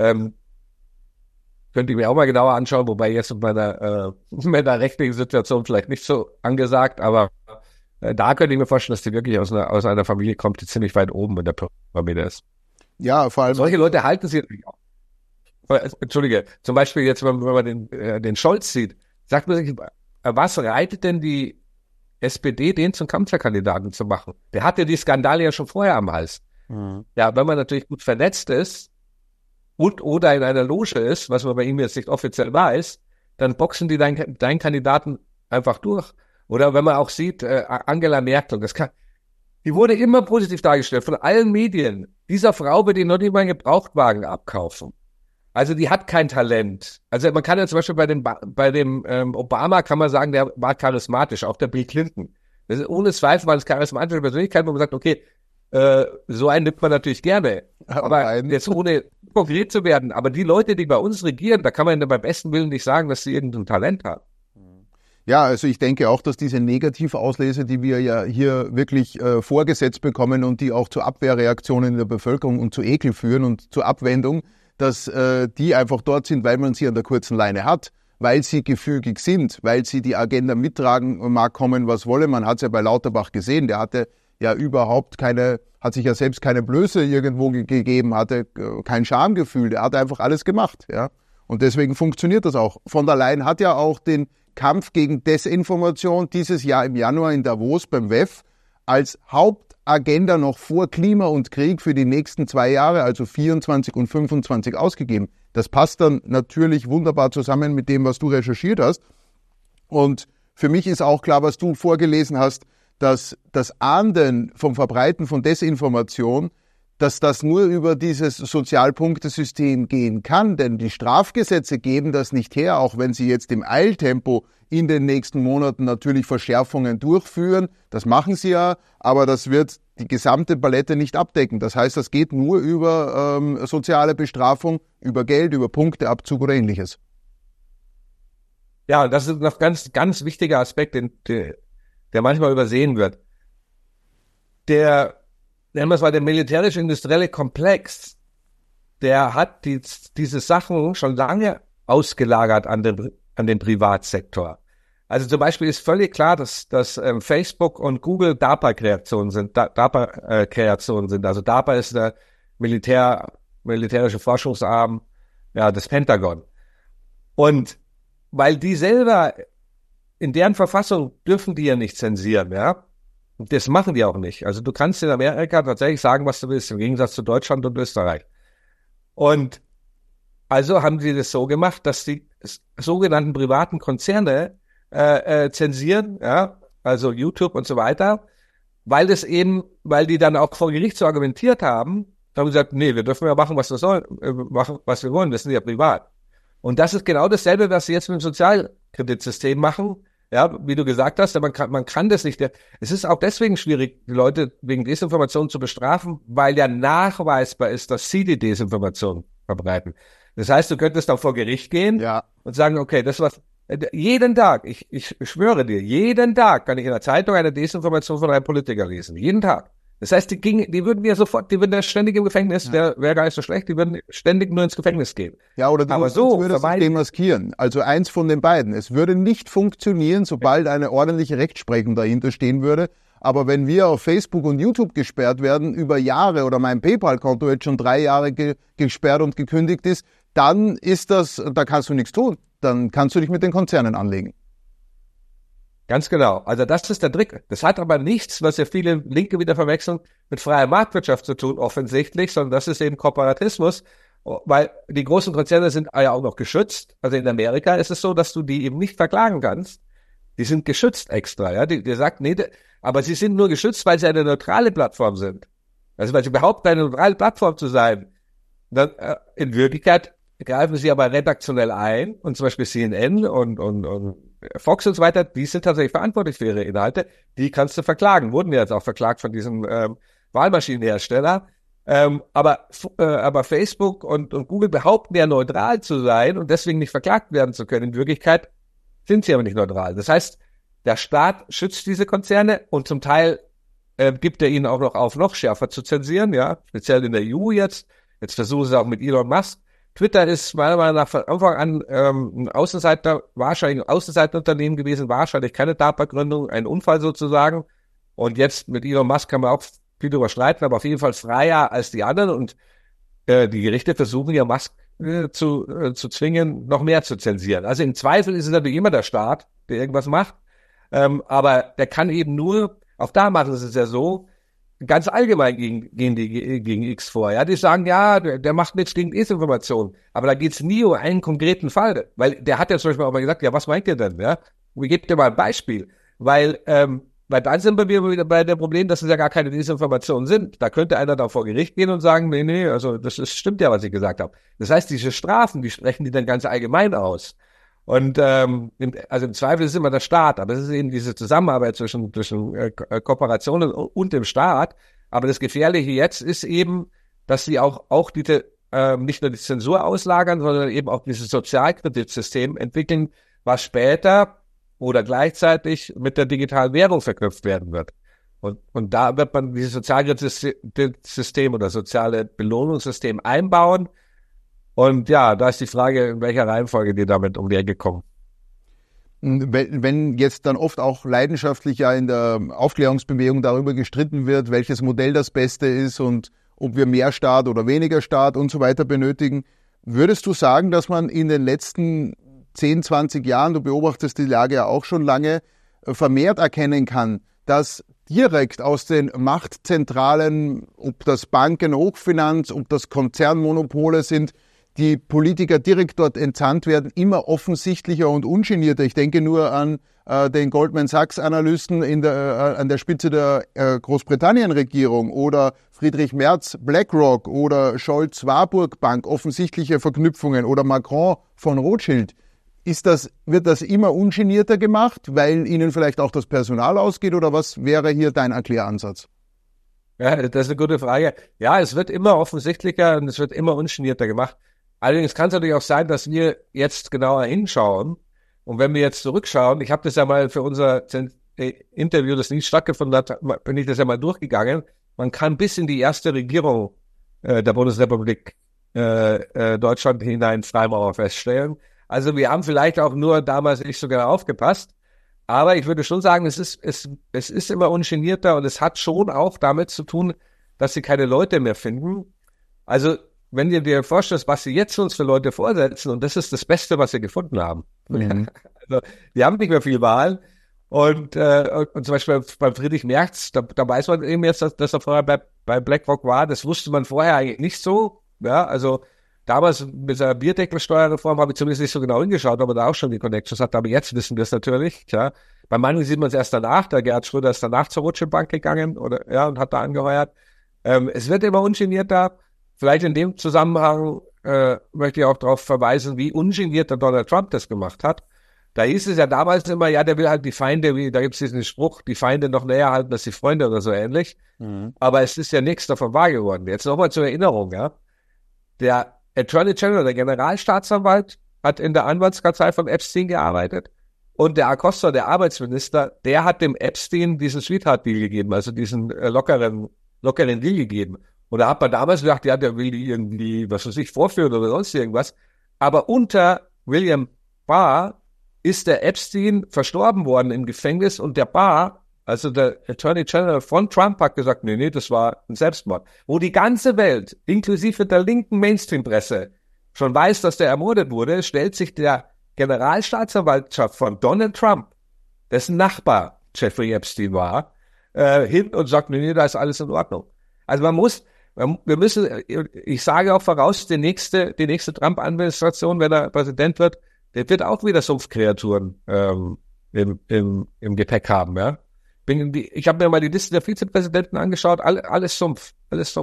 könnte ich mir auch mal genauer anschauen, wobei jetzt mit meiner rechtlichen Situation vielleicht nicht so angesagt, aber da könnte ich mir vorstellen, dass die wirklich aus einer Familie kommt, die ziemlich weit oben in der Pyramide ist. Ja, vor allem. Solche Leute halten sie natürlich auch. Entschuldige, zum Beispiel jetzt, wenn man den Scholz sieht, sagt man sich, was reitet denn die SPD, den zum Kanzlerkandidaten zu machen? Der hatte die Skandale ja schon vorher am Hals. Mhm. Ja, wenn man natürlich gut vernetzt ist oder in einer Loge ist, was man bei ihm jetzt nicht offiziell weiß, dann boxen die deinen Kandidaten einfach durch. Oder wenn man auch sieht, Angela Merkel, die wurde immer positiv dargestellt von allen Medien. Dieser Frau wird die noch nicht mal einen Gebrauchtwagen abkaufen. Also die hat kein Talent. Also man kann ja zum Beispiel bei dem Obama kann man sagen, der war charismatisch, auch der Bill Clinton. Das ist ohne Zweifel mal eine charismatische Persönlichkeit, wo man sagt, okay, so einen nimmt man natürlich gerne. Aber jetzt ohne konkret zu werden. Aber die Leute, die bei uns regieren, da kann man ja beim besten Willen nicht sagen, dass sie irgendein Talent haben. Ja, also ich denke auch, dass diese Negativauslese, die wir ja hier wirklich vorgesetzt bekommen und die auch zu Abwehrreaktionen in der Bevölkerung und zu Ekel führen und zur Abwendung, dass die einfach dort sind, weil man sie an der kurzen Leine hat, weil sie gefügig sind, weil sie die Agenda mittragen, mag kommen, was wolle. Man hat es ja bei Lauterbach gesehen, der hatte ja hat sich ja selbst keine Blöße irgendwo gegeben, hatte kein Schamgefühl, der hat einfach alles gemacht, ja. Und deswegen funktioniert das auch. Von der Leyen hat ja auch den Kampf gegen Desinformation dieses Jahr im Januar in Davos beim WEF als Hauptagenda noch vor Klima und Krieg für die nächsten 2 Jahre, also 24 und 25, ausgegeben. Das passt dann natürlich wunderbar zusammen mit dem, was du recherchiert hast. Und für mich ist auch klar, was du vorgelesen hast, dass das Ahnden vom Verbreiten von Desinformation, dass das nur über dieses Sozialpunktesystem gehen kann, denn die Strafgesetze geben das nicht her, auch wenn sie jetzt im Eiltempo in den nächsten Monaten natürlich Verschärfungen durchführen. Das machen sie ja, aber das wird die gesamte Palette nicht abdecken. Das heißt, das geht nur über soziale Bestrafung, über Geld, über Punkteabzug oder Ähnliches. Ja, das ist noch ganz, ganz wichtiger Aspekt, der manchmal übersehen wird. Nennen wir es mal, der militärisch-industrielle Komplex, der hat diese Sachen schon lange ausgelagert an den Privatsektor. Also zum Beispiel ist völlig klar, dass Facebook und Google DARPA-Kreationen sind. Also DARPA ist der militärische Forschungsarm, ja, des Pentagon. Und weil die selber, in deren Verfassung dürfen die ja nicht zensieren, ja. Und das machen die auch nicht. Also du kannst in Amerika tatsächlich sagen, was du willst, im Gegensatz zu Deutschland und Österreich. Und also haben sie das so gemacht, dass die sogenannten privaten Konzerne zensieren, ja, also YouTube und so weiter, weil die dann auch vor Gericht so argumentiert haben gesagt, nee, wir dürfen ja machen, was wir wollen, wir sind ja privat. Und das ist genau dasselbe, was sie jetzt mit dem Sozialkreditsystem machen. Ja, wie du gesagt hast, man kann das nicht. Es ist auch deswegen schwierig, die Leute wegen Desinformation zu bestrafen, weil ja nachweisbar ist, dass sie die Desinformation verbreiten. Das heißt, du könntest auch vor Gericht gehen und sagen, okay, das was jeden Tag, ich schwöre dir, jeden Tag kann ich in der Zeitung eine Desinformation von einem Politiker lesen. Jeden Tag. Das heißt, die würden ja ständig im Gefängnis, wäre gar nicht so schlecht, die würden ständig nur ins Gefängnis gehen. Ja, oder du würdest es demaskieren. Also eins von den beiden. Es würde nicht funktionieren, sobald eine ordentliche Rechtsprechung dahinter stehen würde. Aber wenn wir auf Facebook und YouTube gesperrt werden, über Jahre, oder mein PayPal-Konto jetzt schon 3 Jahre gesperrt und gekündigt ist, dann da kannst du nichts tun. Dann kannst du dich mit den Konzernen anlegen. Ganz genau. Also das ist der Trick. Das hat aber nichts, was ja viele Linke wieder verwechseln, mit freier Marktwirtschaft zu tun, offensichtlich, sondern das ist eben Kooperatismus, weil die großen Konzerne sind ja auch noch geschützt. Also in Amerika ist es so, dass du die eben nicht verklagen kannst. Die sind geschützt extra, ja. Die sagt, nee, aber sie sind nur geschützt, weil sie eine neutrale Plattform sind. Also weil sie behaupten, eine neutrale Plattform zu sein. Dann in Wirklichkeit greifen sie aber redaktionell ein, und zum Beispiel CNN und Fox und so weiter, die sind tatsächlich verantwortlich für ihre Inhalte, die kannst du verklagen, wurden ja jetzt auch verklagt von diesem Wahlmaschinenhersteller, aber Facebook und Google behaupten ja neutral zu sein und deswegen nicht verklagt werden zu können. In Wirklichkeit sind sie aber nicht neutral. Das heißt, der Staat schützt diese Konzerne und zum Teil gibt er ihnen auch noch schärfer zu zensieren, ja, speziell in der EU jetzt versuchen sie auch mit Elon Musk. Twitter ist meiner Meinung nach von Anfang an ein Außenseiterunternehmen gewesen, wahrscheinlich keine DARPA-Gründung, ein Unfall sozusagen. Und jetzt mit Elon Musk kann man auch viel drüber streiten, aber auf jeden Fall freier als die anderen. Und die Gerichte versuchen ja Musk zu zwingen, noch mehr zu zensieren. Also im Zweifel ist es natürlich immer der Staat, der irgendwas macht. Aber der kann eben nur, auch da machen sie es ja so, ganz allgemein gegen X vor. Ja, die sagen, ja, der macht nichts gegen Desinformation. Aber da geht's nie um einen konkreten Fall. Weil der hat ja zum Beispiel auch mal gesagt, ja, was meint ihr denn? Ja, ich gebe dir mal ein Beispiel. Weil dann sind wir wieder bei dem Problem, dass es ja gar keine Desinformationen sind. Da könnte einer da vor Gericht gehen und sagen, nee, also stimmt ja, was ich gesagt habe. Das heißt, diese Strafen, die sprechen die dann ganz allgemein aus. Und also im Zweifel ist es immer der Staat, aber es ist eben diese Zusammenarbeit zwischen Kooperationen und dem Staat. Aber das Gefährliche jetzt ist eben, dass sie auch diese nicht nur die Zensur auslagern, sondern eben auch dieses Sozialkreditsystem entwickeln, was später oder gleichzeitig mit der digitalen Währung verknüpft werden wird. Und da wird man dieses Sozialkreditsystem oder soziale Belohnungssystem einbauen. Und ja, da ist die Frage, in welcher Reihenfolge die damit um die Ecke kommen. Wenn jetzt dann oft auch leidenschaftlich ja in der Aufklärungsbewegung darüber gestritten wird, welches Modell das Beste ist und ob wir mehr Staat oder weniger Staat und so weiter benötigen, würdest du sagen, dass man in den letzten 10, 20 Jahren, du beobachtest die Lage ja auch schon lange, vermehrt erkennen kann, dass direkt aus den Machtzentralen, ob das Banken, Hochfinanz, ob das Konzernmonopole sind, die Politiker direkt dort entsandt werden, immer offensichtlicher und ungenierter. Ich denke nur an den Goldman Sachs-Analysten an der Spitze der Großbritannien-Regierung oder Friedrich Merz, BlackRock oder Scholz, Warburg Bank, offensichtliche Verknüpfungen oder Macron von Rothschild. Wird das immer ungenierter gemacht, weil ihnen vielleicht auch das Personal ausgeht, oder was wäre hier dein Erkläransatz? Ja, das ist eine gute Frage. Ja, es wird immer offensichtlicher und es wird immer ungenierter gemacht. Allerdings kann es natürlich auch sein, dass wir jetzt genauer hinschauen. Und wenn wir jetzt zurückschauen, ich habe das ja mal für unser Interview, das nie stattgefunden hat, bin ich das ja mal durchgegangen. Man kann bis in die erste Regierung der Bundesrepublik Deutschland hinein Freimaurer feststellen. Also wir haben vielleicht auch nur damals nicht so genau aufgepasst. Aber ich würde schon sagen, es ist immer ungenierter und es hat schon auch damit zu tun, dass sie keine Leute mehr finden. Also wenn du dir vorstellst, was sie jetzt uns für Leute vorsetzen, und das ist das Beste, was sie gefunden haben. Mhm. Also, die haben nicht mehr viel Wahl. Und zum Beispiel beim Friedrich Merz, da weiß man eben jetzt, dass er vorher bei BlackRock war. Das wusste man vorher eigentlich nicht so. Ja, also damals mit der Bierdeckelsteuerreform habe ich zumindest nicht so genau hingeschaut, aber da auch schon die Connections hat. Aber jetzt wissen wir es natürlich. Ja. Bei manchen sieht man es erst danach. Der Gerhard Schröder ist danach zur Rothschild Bank gegangen und hat da angeheuert. Es wird immer ungenierter. Vielleicht in dem Zusammenhang möchte ich auch darauf verweisen, wie ungeniert der Donald Trump das gemacht hat. Da hieß es ja damals immer, ja, der will halt die Feinde, da gibt es diesen Spruch, die Feinde noch näher halten als die Freunde oder so ähnlich. Mhm. Aber es ist ja nichts davon wahr geworden. Jetzt nochmal zur Erinnerung, ja. Der Attorney General, der Generalstaatsanwalt, hat in der Anwaltskanzlei von Epstein gearbeitet. Und der Acosta, der Arbeitsminister, der hat dem Epstein diesen Sweetheart-Deal gegeben, also diesen lockeren Deal gegeben. Und da hat man damals gedacht, ja, der will die irgendwie, was weiß ich, vorführen oder sonst irgendwas. Aber unter William Barr ist der Epstein verstorben worden im Gefängnis und der Barr, also der Attorney General von Trump, hat gesagt, nee, das war ein Selbstmord. Wo die ganze Welt, inklusive der linken Mainstream-Presse, schon weiß, dass der ermordet wurde, stellt sich der Generalstaatsanwaltschaft von Donald Trump, dessen Nachbar Jeffrey Epstein war, hin und sagt, nee, da ist alles in Ordnung. Also wir müssen, ich sage auch voraus, die nächste Trump-Administration, wenn er Präsident wird, der wird auch wieder Sumpfkreaturen im Gepäck haben. Ja? Ich habe mir mal die Liste der Vizepräsidenten angeschaut, alles Sumpf.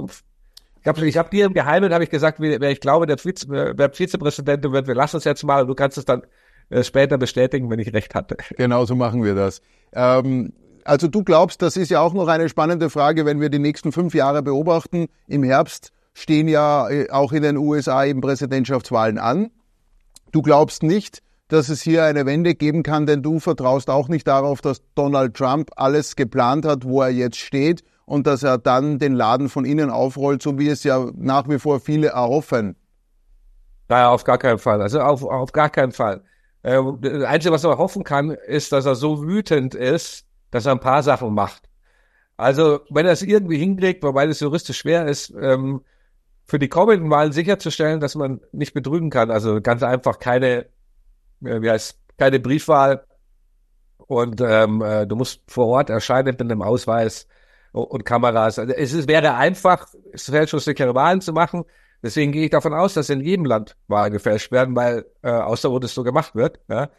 Ich hab dir im Geheimen habe ich gesagt, wer ich glaube, wer Vizepräsident wird, wir lassen es jetzt mal, und du kannst es dann später bestätigen, wenn ich recht hatte. Genau, so machen wir das. Also du glaubst, das ist ja auch noch eine spannende Frage, wenn wir die nächsten 5 Jahre beobachten. Im Herbst stehen ja auch in den USA eben Präsidentschaftswahlen an. Du glaubst nicht, dass es hier eine Wende geben kann, denn du vertraust auch nicht darauf, dass Donald Trump alles geplant hat, wo er jetzt steht und dass er dann den Laden von innen aufrollt, so wie es ja nach wie vor viele erhoffen. Naja, auf gar keinen Fall. Also auf gar keinen Fall. Das Einzige, was man hoffen kann, ist, dass er so wütend ist, dass er ein paar Sachen macht. Also, wenn er es irgendwie hinkriegt, wobei das juristisch schwer ist, für die kommenden Wahlen sicherzustellen, dass man nicht betrügen kann. Also ganz einfach keine Briefwahl und du musst vor Ort erscheinen mit einem Ausweis und Kameras. Also wäre einfach, fälschungssichere Wahlen zu machen. Deswegen gehe ich davon aus, dass in jedem Land Wahlen gefälscht werden, weil außer wo das so gemacht wird. Ja.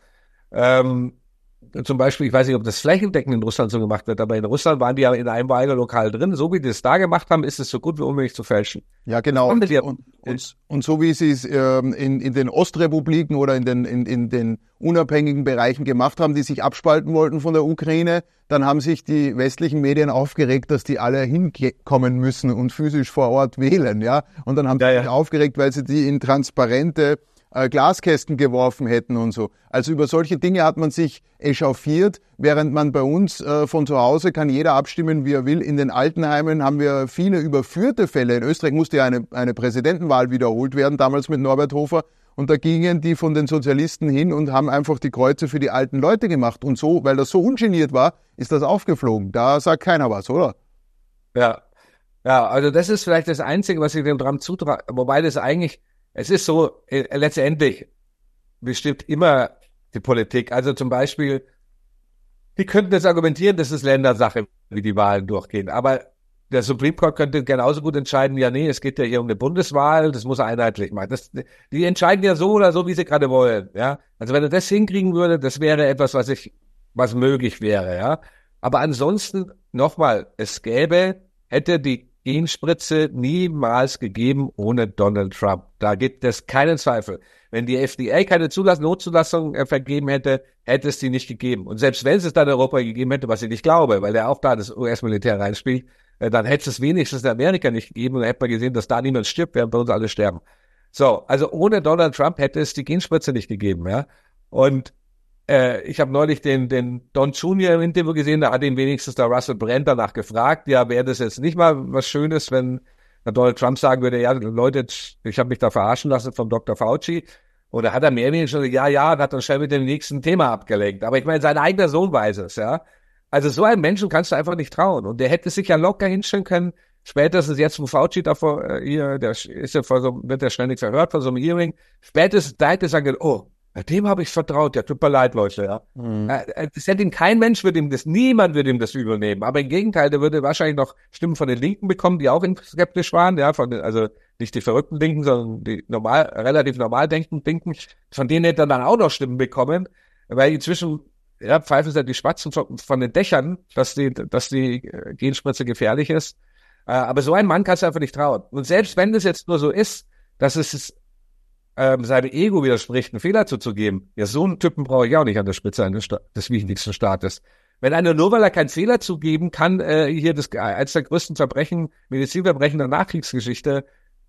Zum Beispiel, ich weiß nicht, ob das flächendeckend in Russland so gemacht wird, aber in Russland waren die ja in einem Wahllokal drin. So wie die es da gemacht haben, ist es so gut wie unmöglich zu fälschen. Ja, genau. Und so wie sie es in den Ostrepubliken oder in den unabhängigen Bereichen gemacht haben, die sich abspalten wollten von der Ukraine, dann haben sich die westlichen Medien aufgeregt, dass die alle hinkommen müssen und physisch vor Ort wählen. Ja, und dann haben sie sich aufgeregt, weil sie die in transparente Glaskästen geworfen hätten und so. Also über solche Dinge hat man sich echauffiert, während man bei uns von zu Hause kann jeder abstimmen, wie er will. In den Altenheimen haben wir viele überführte Fälle. In Österreich musste ja eine Präsidentenwahl wiederholt werden, damals mit Norbert Hofer. Und da gingen die von den Sozialisten hin und haben einfach die Kreuze für die alten Leute gemacht. Und so, weil das so ungeniert war, ist das aufgeflogen. Da sagt keiner was, oder? Ja, also das ist vielleicht das Einzige, was ich dem Trump zutraue. Wobei das eigentlich, es ist so, letztendlich, bestimmt immer die Politik. Also zum Beispiel, die könnten jetzt argumentieren, das ist Ländersache, wie die Wahlen durchgehen. Aber der Supreme Court könnte genauso gut entscheiden, ja, nee, es geht ja hier um eine Bundeswahl, das muss er einheitlich machen. Die entscheiden ja so oder so, wie sie gerade wollen, ja. Also wenn er das hinkriegen würde, das wäre etwas, was möglich wäre, ja. Aber ansonsten, nochmal, hätte die Genspritze niemals gegeben ohne Donald Trump. Da gibt es keinen Zweifel. Wenn die FDA keine Notzulassung vergeben hätte, hätte es die nicht gegeben. Und selbst wenn es dann in Europa gegeben hätte, was ich nicht glaube, weil ja auch da das US-Militär reinspielt, dann hätte es wenigstens in Amerika nicht gegeben und dann hätte man gesehen, dass da niemand stirbt, während bei uns alle sterben. So, also ohne Donald Trump hätte es die Genspritze nicht gegeben, ja. Und ich habe neulich den Don Jr. im Interview gesehen, da hat ihn wenigstens der Russell Brand danach gefragt, ja, wäre das jetzt nicht mal was Schönes, wenn Donald Trump sagen würde, ja, Leute, ich habe mich da verarschen lassen vom Dr. Fauci. Oder hat er mehr oder weniger schon, ja, und hat dann schnell mit dem nächsten Thema abgelenkt. Aber ich meine, sein eigener Sohn weiß es, ja. Also so einem Menschen kannst du einfach nicht trauen. Und der hätte sich ja locker hinstellen können, spätestens jetzt, wo Fauci davor, der ist ja wird ja ständig verhört von so einem Hearing, spätestens da hätte er sagen können, oh, dem habe ich vertraut, ja, tut mir leid, Leute, ja. Das hätte ihm niemand würde ihm das übernehmen. Aber im Gegenteil, der würde wahrscheinlich noch Stimmen von den Linken bekommen, die auch skeptisch waren, ja, also nicht die verrückten Linken, sondern die relativ normal denkenden Linken, von denen hätte er dann auch noch Stimmen bekommen, weil inzwischen, ja, pfeifen sie die Spatzen von den Dächern, dass die Genspritze gefährlich ist. Aber so einen Mann kannst du einfach nicht trauen. Und selbst wenn das jetzt nur so ist, dass es seinem Ego widerspricht, einen Fehler zuzugeben. Ja, so einen Typen brauche ich auch nicht an der Spitze des wichtigsten Staates. Wenn einer nur, weil er keinen Fehler zugeben kann, hier eines der größten Medizinverbrechen der Nachkriegsgeschichte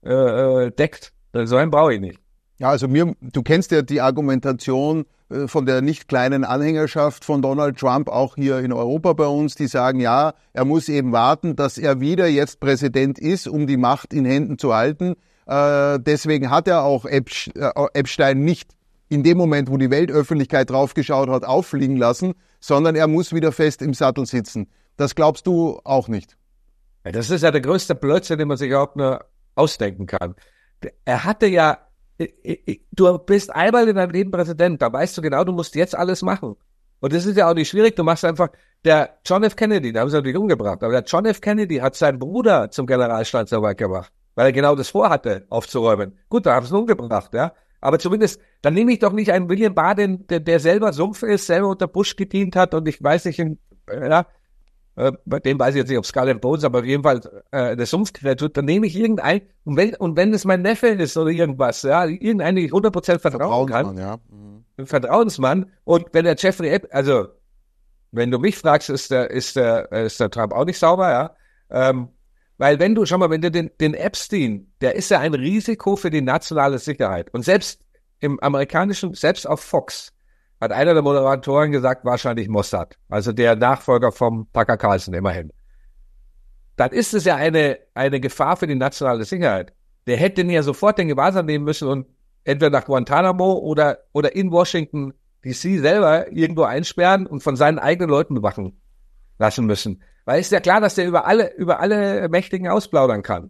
deckt, so einen brauche ich nicht. Ja, also du kennst ja die Argumentation von der nicht kleinen Anhängerschaft von Donald Trump, auch hier in Europa bei uns, die sagen, ja, er muss eben warten, dass er wieder jetzt Präsident ist, um die Macht in Händen zu halten. Deswegen hat er auch Epstein nicht in dem Moment, wo die Weltöffentlichkeit draufgeschaut hat, auffliegen lassen, sondern er muss wieder fest im Sattel sitzen. Das glaubst du auch nicht? Ja, das ist ja der größte Blödsinn, den man sich überhaupt nur ausdenken kann. Er hatte ja, du bist einmal in deinem Leben Präsident, da weißt du genau, du musst jetzt alles machen. Und das ist ja auch nicht schwierig, du machst einfach, der John F. Kennedy, da haben sie natürlich umgebracht, aber der John F. Kennedy hat seinen Bruder zum Generalstaatsanwalt gemacht, weil er genau das vorhatte, aufzuräumen. Gut, da haben sie ihn umgebracht, ja. Aber zumindest, dann nehme ich doch nicht einen William Barr, der selber Sumpf ist, selber unter Bush gedient hat und ich weiß nicht, bei dem weiß ich jetzt nicht, ob Skull and Bones, aber auf jeden Fall eine Sumpfkreatur, dann nehme ich irgendein, und wenn es mein Neffe ist oder irgendwas, ja, irgendeinen, den ich 100% vertrauen kann, ja. Ein Vertrauensmann, und wenn der also, wenn du mich fragst, ist der Trump auch nicht sauber, ja, weil wenn du den Epstein, der ist ja ein Risiko für die nationale Sicherheit. Und selbst selbst auf Fox, hat einer der Moderatoren gesagt, wahrscheinlich Mossad. Also der Nachfolger vom Tucker Carlson, immerhin. Dann ist es ja eine Gefahr für die nationale Sicherheit. Der hätte ihn ja sofort den Gewahrsam nehmen müssen und entweder nach Guantanamo oder in Washington DC selber irgendwo einsperren und von seinen eigenen Leuten bewachen lassen müssen. Weil ist ja klar, dass der über alle Mächtigen ausplaudern kann.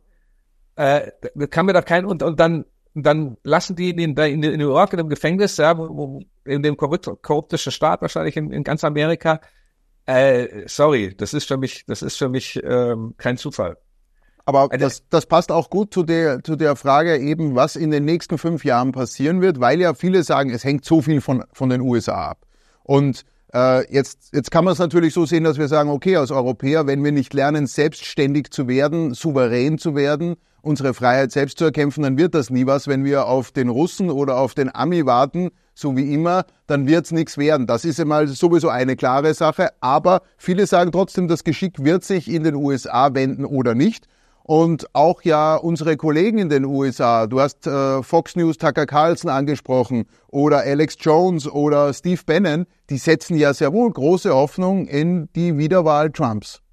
Kann mir doch und dann lassen die ihn in New York in einem Gefängnis, ja, in dem korruptischen Staat wahrscheinlich in ganz Amerika. Sorry, das ist für mich kein Zufall. Aber das passt auch gut zu der Frage eben, was in den nächsten 5 Jahren passieren wird, weil ja viele sagen, es hängt so viel von den USA ab. Und jetzt kann man es natürlich so sehen, dass wir sagen, okay, als Europäer, wenn wir nicht lernen, selbstständig zu werden, souverän zu werden, unsere Freiheit selbst zu erkämpfen, dann wird das nie was. Wenn wir auf den Russen oder auf den Ami warten, so wie immer, dann wird's nichts werden. Das ist einmal sowieso eine klare Sache. Aber viele sagen trotzdem, das Geschick wird sich in den USA wenden oder nicht. Und auch ja unsere Kollegen in den USA, du hast Fox News Tucker Carlson angesprochen oder Alex Jones oder Steve Bannon, die setzen ja sehr wohl große Hoffnung in die Wiederwahl Trumps.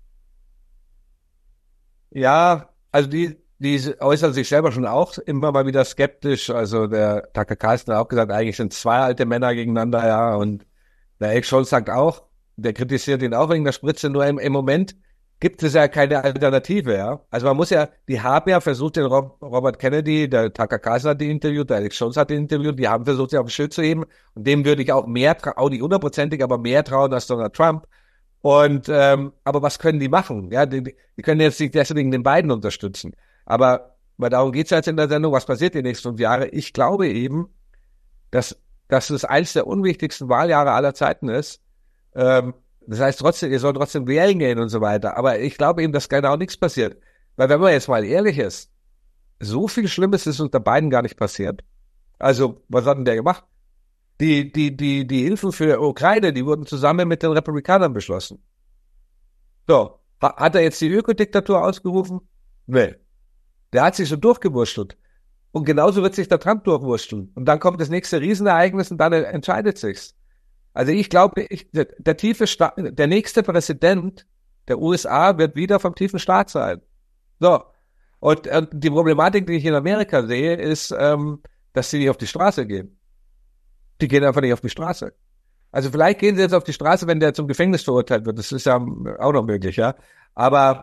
Ja, also die äußern sich selber schon auch immer mal wieder skeptisch. Also der Tucker Carlson hat auch gesagt, eigentlich sind 2 alte Männer gegeneinander, ja. Und der Alex Jones sagt auch, der kritisiert ihn auch wegen der Spritze, nur im Moment gibt es ja keine Alternative, ja. Also man muss ja, die haben ja versucht, den Robert Kennedy, der Tucker Carlson hat ihn interviewt, der Alex Jones hat ihn interviewt, die haben versucht, sie auf den Schild zu heben und dem würde ich auch mehr, auch nicht hundertprozentig, aber mehr trauen als Donald Trump. Und aber was können die machen? Ja, die können jetzt nicht deswegen den beiden unterstützen. Aber weil darum geht's jetzt in der Sendung, was passiert die nächsten 5 Jahre? Ich glaube eben, dass es eines der unwichtigsten Wahljahre aller Zeiten ist. Das heißt trotzdem, ihr sollt trotzdem wählen gehen und so weiter. Aber ich glaube eben, dass genau nichts passiert. Weil wenn man jetzt mal ehrlich ist, so viel Schlimmes ist unter Biden gar nicht passiert. Also, was hat denn der gemacht? Die Hilfen für die Ukraine, die wurden zusammen mit den Republikanern beschlossen. So. Hat er jetzt die Ökodiktatur ausgerufen? Nee. Der hat sich so durchgewurschtelt. Und genauso wird sich der Trump durchwursteln. Und dann kommt das nächste Riesenereignis und dann entscheidet sich's. Also ich glaube, der nächste Präsident der USA wird wieder vom tiefen Staat sein. So. Und die Problematik, die ich in Amerika sehe, ist, dass sie nicht auf die Straße gehen. Die gehen einfach nicht auf die Straße. Also vielleicht gehen sie jetzt auf die Straße, wenn der zum Gefängnis verurteilt wird. Das ist ja auch noch möglich, ja. Aber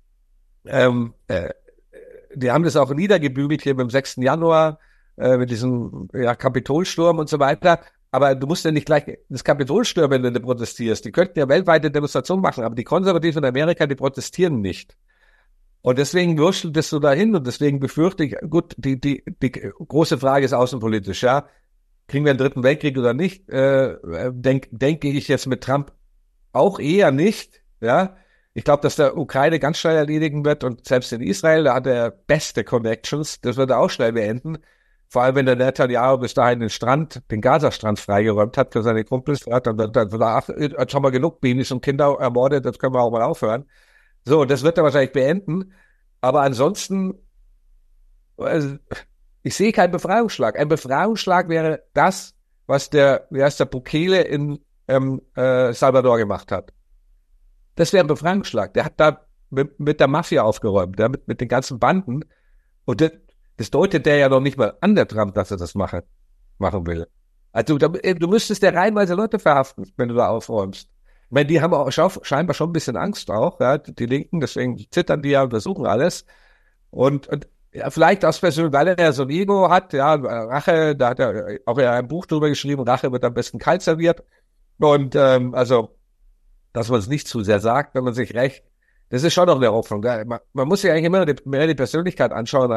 die haben das auch niedergebügelt hier beim 6. Januar mit diesem Kapitolsturm und so weiter. Aber du musst ja nicht gleich das Kapitol stürmen, wenn du protestierst. Die könnten ja weltweite Demonstrationen machen, aber die Konservativen in Amerika, die protestieren nicht. Und deswegen wurschtelt es so dahin und deswegen befürchte ich, gut, die große Frage ist außenpolitisch, ja. Kriegen wir einen dritten Weltkrieg oder nicht? Denke ich jetzt mit Trump auch eher nicht, ja. Ich glaube, dass der Ukraine ganz schnell erledigen wird und selbst in Israel, da hat er beste Connections, das wird er auch schnell beenden. Vor allem, wenn der Netanyahu bis dahin den Gazastrand freigeräumt hat für seine Kumpels, dann wird er, ach, jetzt haben wir genug Babys und Kinder ermordet, das können wir auch mal aufhören. So, das wird er wahrscheinlich beenden. Aber ansonsten, also, ich sehe keinen Befreiungsschlag. Ein Befreiungsschlag wäre das, was der Bukele in Salvador gemacht hat. Das wäre ein Befreiungsschlag. Der hat da mit der Mafia aufgeräumt, ja, mit den ganzen Banden. Und das deutet der ja noch nicht mal an, der Trump, dass er das machen will. Also du müsstest ja reihenweise Leute verhaften, wenn du da aufräumst. Ich meine, die haben auch scheinbar schon ein bisschen Angst auch, ja, die Linken, deswegen zittern die ja und versuchen alles. Und ja, vielleicht aus Persönlich, weil er ja so ein Ego hat, ja, Rache, da hat er auch ja ein Buch drüber geschrieben, Rache wird am besten kalt serviert. Und also, dass man es nicht zu sehr sagt, wenn man sich rächt, das ist schon noch eine Hoffnung. Man muss sich eigentlich immer mehr die Persönlichkeit anschauen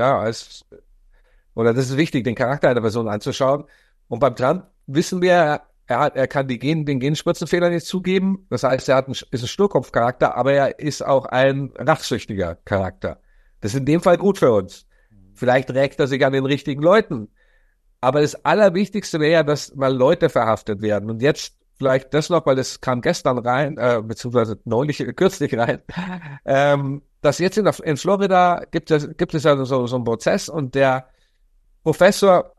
oder das ist wichtig, den Charakter einer Person anzuschauen. Und beim Trump wissen wir, er kann den Genspritzenfehler nicht zugeben. Das heißt, ist ein Sturkopfcharakter, aber er ist auch ein rachsüchtiger Charakter. Das ist in dem Fall gut für uns. Vielleicht rächt er sich an den richtigen Leuten. Aber das Allerwichtigste wäre ja, dass mal Leute verhaftet werden. Und jetzt vielleicht das noch, weil das kam gestern rein, beziehungsweise kürzlich rein, dass jetzt in Florida gibt es ja so einen Prozess und der Professor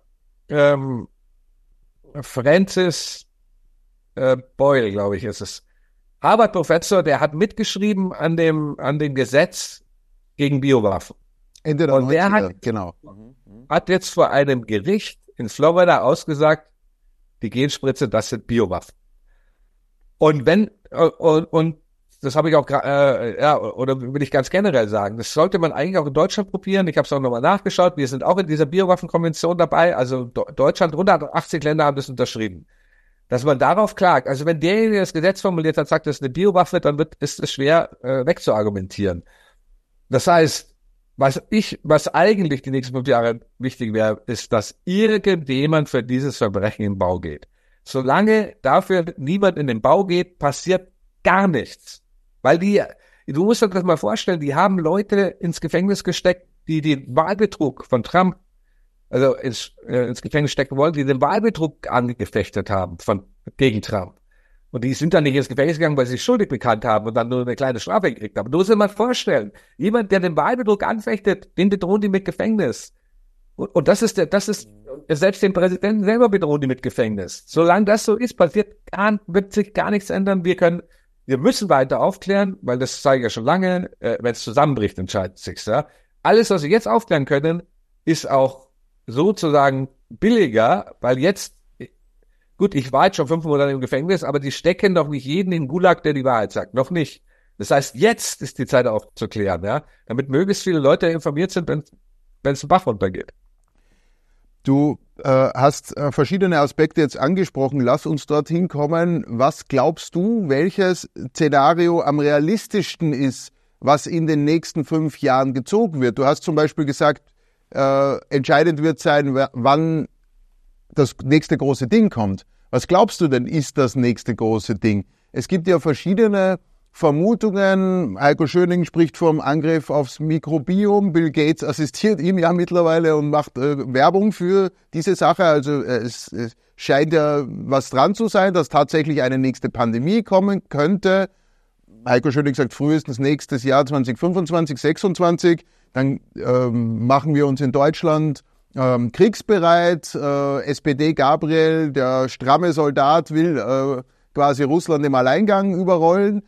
Francis Boyle, glaube ich, ist es. Harvard-Professor, der hat mitgeschrieben an dem Gesetz gegen Biowaffen. Ende der 90er, genau. Hat jetzt vor einem Gericht in Florida ausgesagt, die Genspritze, das sind Biowaffen. Und das habe ich auch, oder will ich ganz generell sagen, das sollte man eigentlich auch in Deutschland probieren. Ich habe es auch nochmal nachgeschaut. Wir sind auch in dieser Biowaffenkonvention dabei. Also Deutschland, 180 Länder haben das unterschrieben. Dass man darauf klagt. Also wenn derjenige das Gesetz formuliert hat, sagt, das ist eine Biowaffe, dann ist es schwer wegzuargumentieren. Das heißt, was eigentlich die nächsten 5 Jahre wichtig wäre, ist, dass irgendjemand für dieses Verbrechen in den Bau geht. Solange dafür niemand in den Bau geht, passiert gar nichts. Weil du musst dir das mal vorstellen, die haben Leute ins Gefängnis gesteckt, die den Wahlbetrug von Trump, also ins Gefängnis stecken wollen, die den Wahlbetrug angefechtet haben gegen Trump. Und die sind dann nicht ins Gefängnis gegangen, weil sie sich schuldig bekannt haben und dann nur eine kleine Strafe gekriegt haben. Du musst dir mal vorstellen, jemand, der den Wahlbetrug anfechtet, den bedrohen die mit Gefängnis. Und selbst den Präsidenten selber bedrohen die mit Gefängnis. Solange das so ist, wird sich gar nichts ändern. Wir müssen weiter aufklären, weil das zeige ich ja schon lange, wenn es zusammenbricht, entscheidet sich's, ja. Alles, was wir jetzt aufklären können, ist auch sozusagen billiger, weil jetzt, gut, ich war jetzt schon 5 Monate im Gefängnis, aber die stecken doch nicht jeden in Gulag, der die Wahrheit sagt. Noch nicht. Das heißt, jetzt ist die Zeit aufzuklären, ja, damit möglichst viele Leute informiert sind, wenn es den Bach runtergeht. Du hast verschiedene Aspekte jetzt angesprochen. Lass uns dorthin kommen. Was glaubst du, welches Szenario am realistischsten ist, was in den nächsten 5 Jahren gezogen wird? Du hast zum Beispiel gesagt, entscheidend wird sein, wann das nächste große Ding kommt. Was glaubst du denn, ist das nächste große Ding? Es gibt ja verschiedene Vermutungen. Heiko Schöning spricht vom Angriff aufs Mikrobiom. Bill Gates assistiert ihm ja mittlerweile und macht Werbung für diese Sache. Also es scheint ja was dran zu sein, dass tatsächlich eine nächste Pandemie kommen könnte. Heiko Schöning sagt frühestens nächstes Jahr 2025, 2026. Dann machen wir uns in Deutschland kriegsbereit. SPD Gabriel, der stramme Soldat, will quasi Russland im Alleingang überrollen.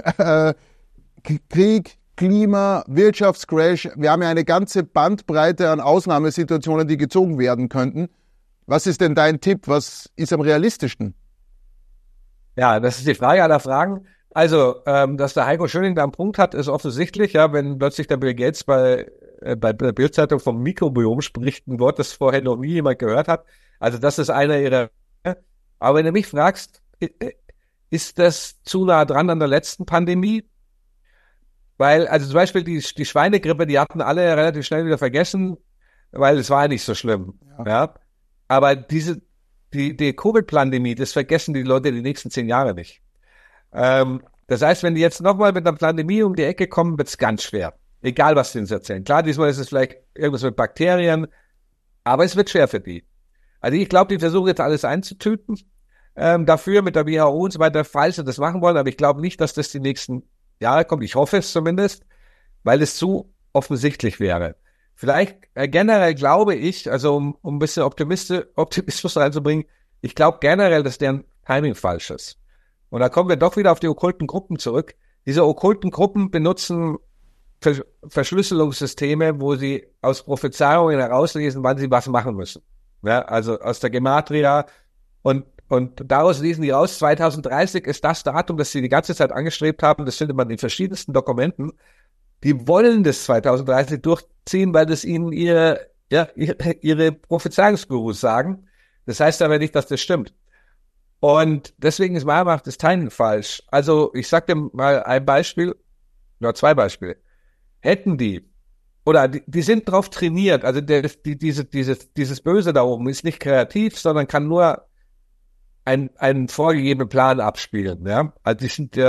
Krieg, Klima, Wirtschaftscrash. Wir haben ja eine ganze Bandbreite an Ausnahmesituationen, die gezogen werden könnten. Was ist denn dein Tipp? Was ist am realistischsten? Ja, das ist die Frage aller Fragen. Also, dass der Heiko Schöning da einen Punkt hat, ist offensichtlich, ja, wenn plötzlich der Bill Gates bei der Bild-Zeitung vom Mikrobiom spricht, ein Wort, das vorher noch nie jemand gehört hat. Also das ist einer ihrer. Aber wenn du mich fragst, ist das zu nah dran an der letzten Pandemie? Weil, also zum Beispiel die Schweinegrippe, die hatten alle relativ schnell wieder vergessen, weil es war ja nicht so schlimm. Ja. Aber die Covid-Pandemie, das vergessen die Leute die nächsten 10 Jahre nicht. Das heißt, wenn die jetzt nochmal mit einer Pandemie um die Ecke kommen, wird's ganz schwer. Egal, was sie uns erzählen. Klar, diesmal ist es vielleicht irgendwas mit Bakterien, aber es wird schwer für die. Also ich glaube, die versuchen jetzt alles einzutüten, dafür mit der WHO und so weiter, falls sie das machen wollen, aber ich glaube nicht, dass das die nächsten Jahre kommt. Ich hoffe es zumindest, weil es zu offensichtlich wäre. Vielleicht generell glaube ich, also um ein bisschen Optimismus reinzubringen, ich glaube generell, dass deren Timing falsch ist. Und da kommen wir doch wieder auf die okkulten Gruppen zurück. Diese okkulten Gruppen benutzen Verschlüsselungssysteme, wo sie aus Prophezeiungen herauslesen, wann sie was machen müssen. Ja, also aus der Gematria und daraus lesen die raus, 2030 ist das Datum, das sie die ganze Zeit angestrebt haben, das findet man in verschiedensten Dokumenten. Die wollen das 2030 durchziehen, weil das ihnen ihre Prophezeiungsgurus sagen. Das heißt aber nicht, dass das stimmt. Und deswegen ist meiner Meinung nach das Timing falsch. Also ich sag dir mal ein Beispiel, oder 2 Beispiele. Hätten die sind drauf trainiert, also dieses Böse da oben ist nicht kreativ, sondern kann nur einen vorgegebenen Plan abspielen, ja. Also die sind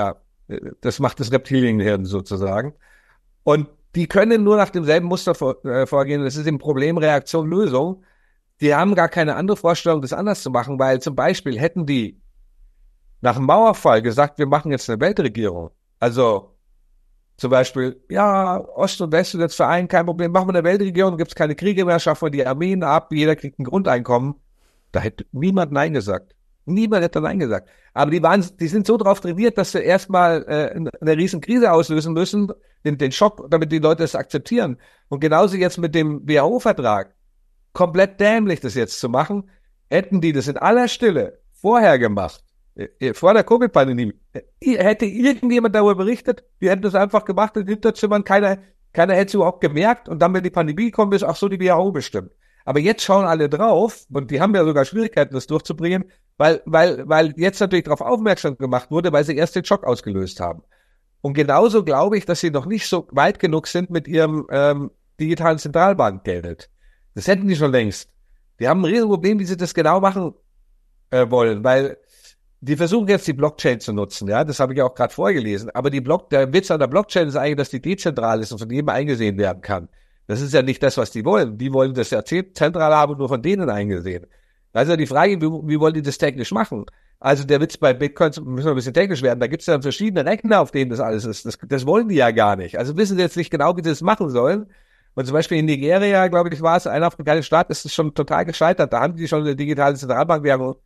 das macht das Reptilienhirn sozusagen. Und die können nur nach demselben Muster vorgehen, das ist im Problem Reaktion Lösung. Die haben gar keine andere Vorstellung, das anders zu machen, weil zum Beispiel hätten die nach dem Mauerfall gesagt, wir machen jetzt eine Weltregierung, also zum Beispiel, ja, Ost und West sind jetzt vereint, kein Problem, machen wir eine Weltregierung, gibt es keine Kriege mehr, schaffen wir die Armeen ab, jeder kriegt ein Grundeinkommen. Da hätte niemand Nein gesagt. Niemand hätte Nein gesagt. Aber die sind so drauf trainiert, dass sie erstmal eine riesen Krise auslösen müssen, den Schock, damit die Leute es akzeptieren. Und genauso jetzt mit dem WHO-Vertrag. Komplett dämlich, das jetzt zu machen. Hätten die das in aller Stille vorher gemacht, vor der Covid-Pandemie, hätte irgendjemand darüber berichtet, wir hätten das einfach gemacht in Hinterzimmern, keiner hätte es überhaupt gemerkt und dann, wenn die Pandemie gekommen ist, ach so, die WHO bestimmt. Aber jetzt schauen alle drauf und die haben ja sogar Schwierigkeiten, das durchzubringen, weil jetzt natürlich darauf aufmerksam gemacht wurde, weil sie erst den Schock ausgelöst haben. Und genauso glaube ich, dass sie noch nicht so weit genug sind mit ihrem digitalen Zentralbankgeld. Das hätten die schon längst. Die haben ein Riesenproblem, wie sie das genau machen wollen, weil die versuchen jetzt die Blockchain zu nutzen, ja, das habe ich ja auch gerade vorgelesen. Aber der Witz an der Blockchain ist eigentlich, dass die dezentral ist und von jedem eingesehen werden kann. Das ist ja nicht das, was die wollen. Die wollen das ja zentral haben und nur von denen eingesehen. Also die Frage, wie wollen die das technisch machen? Also der Witz bei Bitcoin, müssen wir ein bisschen technisch werden, da gibt es dann verschiedene Rechner, auf denen das alles ist. Das wollen die ja gar nicht. Also wissen sie jetzt nicht genau, wie sie das machen sollen. Und zum Beispiel in Nigeria, glaube ich, war es ein afrikanischer Staat, ist es schon total gescheitert. Da haben die schon eine digitale Zentralbankwährung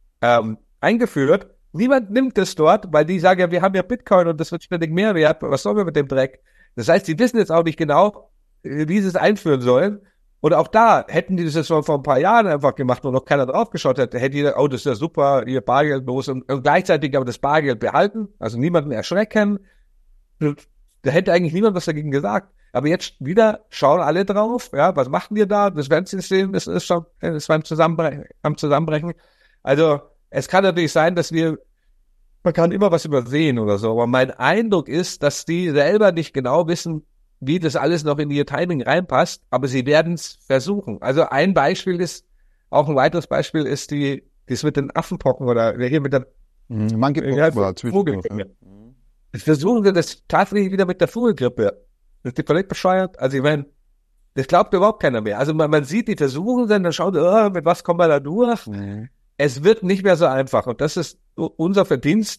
eingeführt. Niemand nimmt das dort, weil die sagen ja, wir haben ja Bitcoin und das wird ständig mehr wert. Was sollen wir mit dem Dreck? Das heißt, die wissen jetzt auch nicht genau, wie sie es einführen sollen. Und auch da hätten die das jetzt schon vor ein paar Jahren einfach gemacht und noch keiner drauf geschaut hätte jeder, oh, das ist ja super, ihr Bargeld los und gleichzeitig aber das Bargeld behalten, also niemanden erschrecken, Da hätte eigentlich niemand was dagegen gesagt. Aber jetzt wieder schauen alle drauf, ja, was machen wir da? Das Wertesystem ist schon, ist beim Zusammenbrechen. Also, es kann natürlich sein, man kann immer was übersehen oder so, aber mein Eindruck ist, dass die selber nicht genau wissen, wie das alles noch in ihr Timing reinpasst, aber sie werden es versuchen. Also auch ein weiteres Beispiel ist das mit den Affenpocken oder hier mit der Monkeypox war Vogelgrippe. Jetzt versuchen sie das tatsächlich wieder mit der Vogelgrippe. Das ist völlig bescheuert. Also ich meine, das glaubt überhaupt keiner mehr. Also man sieht, die versuchen dann schaut, mit was kommen wir da durch? Es wird nicht mehr so einfach. Und das ist unser Verdienst,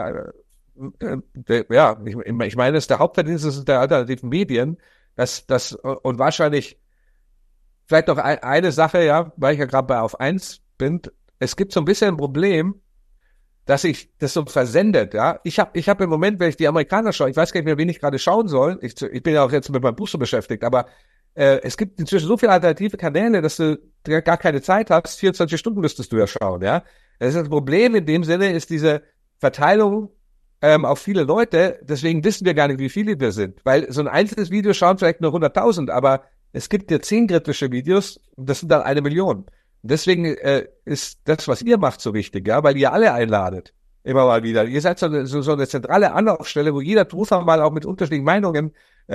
ich meine, das ist der Hauptverdienst der alternativen Medien, und wahrscheinlich vielleicht noch eine Sache, ja, weil ich ja gerade bei Auf 1 bin. Es gibt so ein bisschen ein Problem, dass sich das so versendet, ja. Ich hab im Moment, wenn ich die Amerikaner schaue, ich weiß gar nicht mehr, wen ich gerade schauen soll. Ich bin ja auch jetzt mit meinem Buch so beschäftigt, aber es gibt inzwischen so viele alternative Kanäle, dass du gar keine Zeit hast. 24 Stunden müsstest du ja schauen, ja. Das Problem in dem Sinne ist diese Verteilung auf viele Leute. Deswegen wissen wir gar nicht, wie viele wir sind. Weil so ein einzelnes Video schauen vielleicht nur 100.000, aber es gibt ja 10 kritische Videos und das sind dann 1 Million. Und deswegen ist das, was ihr macht, so wichtig, ja, weil ihr alle einladet. Immer mal wieder. Ihr seid so eine zentrale Anlaufstelle, wo jeder Truther mal auch mit unterschiedlichen Meinungen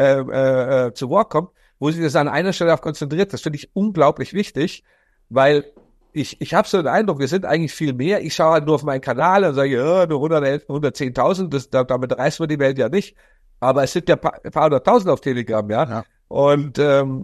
zu Wort kommt, wo sich das an einer Stelle auch konzentriert. Das finde ich unglaublich wichtig, weil ich habe so den Eindruck, wir sind eigentlich viel mehr. Ich schaue halt nur auf meinen Kanal und sage, ja, nur 110.000, damit reißen wir die Welt ja nicht. Aber es sind ja ein paar 100.000 auf Telegram, ja. Und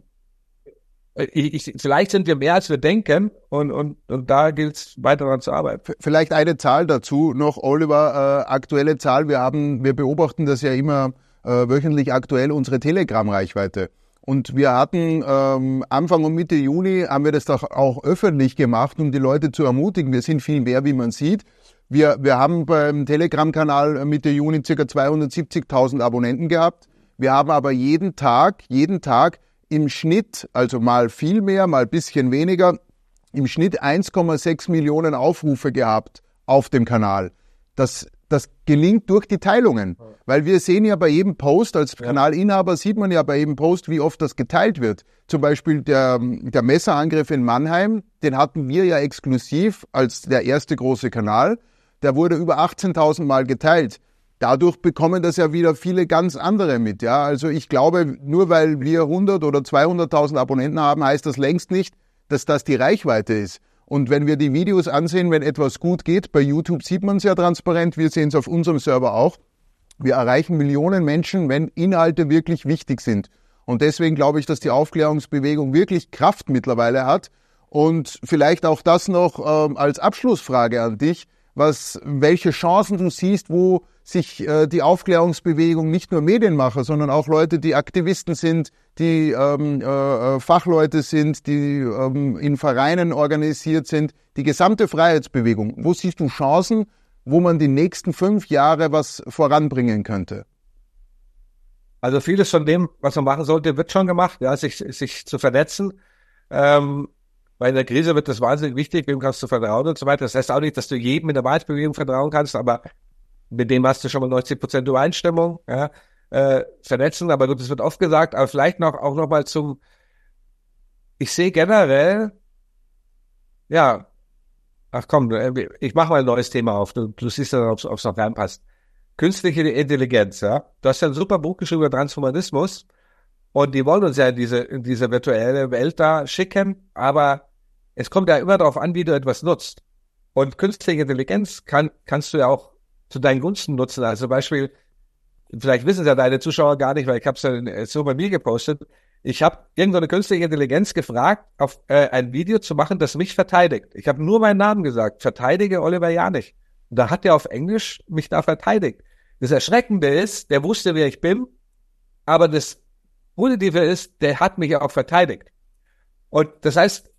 vielleicht sind wir mehr, als wir denken, und da gilt es weiter daran zu arbeiten. Vielleicht eine Zahl dazu noch, Oliver, aktuelle Zahl. Wir beobachten das ja immer wöchentlich aktuell, unsere Telegram-Reichweite. Und wir hatten Anfang und Mitte Juni, haben wir das doch auch öffentlich gemacht, um die Leute zu ermutigen. Wir sind viel mehr, wie man sieht. Wir haben beim Telegram-Kanal Mitte Juni ca. 270.000 Abonnenten gehabt. Wir haben aber jeden Tag im Schnitt, also mal viel mehr, mal bisschen weniger, im Schnitt 1,6 Millionen Aufrufe gehabt auf dem Kanal. Das gelingt durch die Teilungen, weil wir sehen ja bei jedem Post, als Kanalinhaber sieht man ja bei jedem Post, wie oft das geteilt wird. Zum Beispiel der Messerangriff in Mannheim, den hatten wir ja exklusiv als der erste große Kanal. Der wurde über 18.000 Mal geteilt. Dadurch bekommen das ja wieder viele ganz andere mit. Ja, also ich glaube, nur weil wir 100 oder 200.000 Abonnenten haben, heißt das längst nicht, dass das die Reichweite ist. Und wenn wir die Videos ansehen, wenn etwas gut geht, bei YouTube sieht man es ja transparent, wir sehen es auf unserem Server auch, wir erreichen Millionen Menschen, wenn Inhalte wirklich wichtig sind. Und deswegen glaube ich, dass die Aufklärungsbewegung wirklich Kraft mittlerweile hat. Und vielleicht auch das noch als Abschlussfrage an dich, welche Chancen du siehst, wo sich die Aufklärungsbewegung, nicht nur Medienmacher, sondern auch Leute, die Aktivisten sind, die Fachleute sind, die in Vereinen organisiert sind, die gesamte Freiheitsbewegung. Wo siehst du Chancen, wo man die nächsten 5 Jahre was voranbringen könnte? Also vieles von dem, was man machen sollte, wird schon gemacht, ja, sich zu vernetzen. Weil in der Krise wird das wahnsinnig wichtig, wem kannst du vertrauen und so weiter. Das heißt auch nicht, dass du jedem in der Wahrheitsbewegung vertrauen kannst, aber mit dem hast du schon mal 90% Übereinstimmung, ja, vernetzen, aber das wird oft gesagt, aber vielleicht auch noch mal ich sehe generell, ja, ach komm, ich mache mal ein neues Thema auf, du siehst dann, ob es noch reinpasst. Künstliche Intelligenz, ja. Du hast ja ein super Buch geschrieben über Transhumanismus und die wollen uns ja in diese virtuelle Welt da schicken, aber es kommt ja immer darauf an, wie du etwas nutzt. Und künstliche Intelligenz kannst du ja auch zu deinen Gunsten nutzen. Also zum Beispiel, vielleicht wissen es ja deine Zuschauer gar nicht, weil ich habe es ja so bei mir gepostet. Ich habe irgendeine künstliche Intelligenz gefragt, auf ein Video zu machen, das mich verteidigt. Ich habe nur meinen Namen gesagt, verteidige Oliver Janich. Und da hat er auf Englisch mich da verteidigt. Das Erschreckende ist, der wusste, wer ich bin, aber das Positive ist, der hat mich ja auch verteidigt. Und das heißt,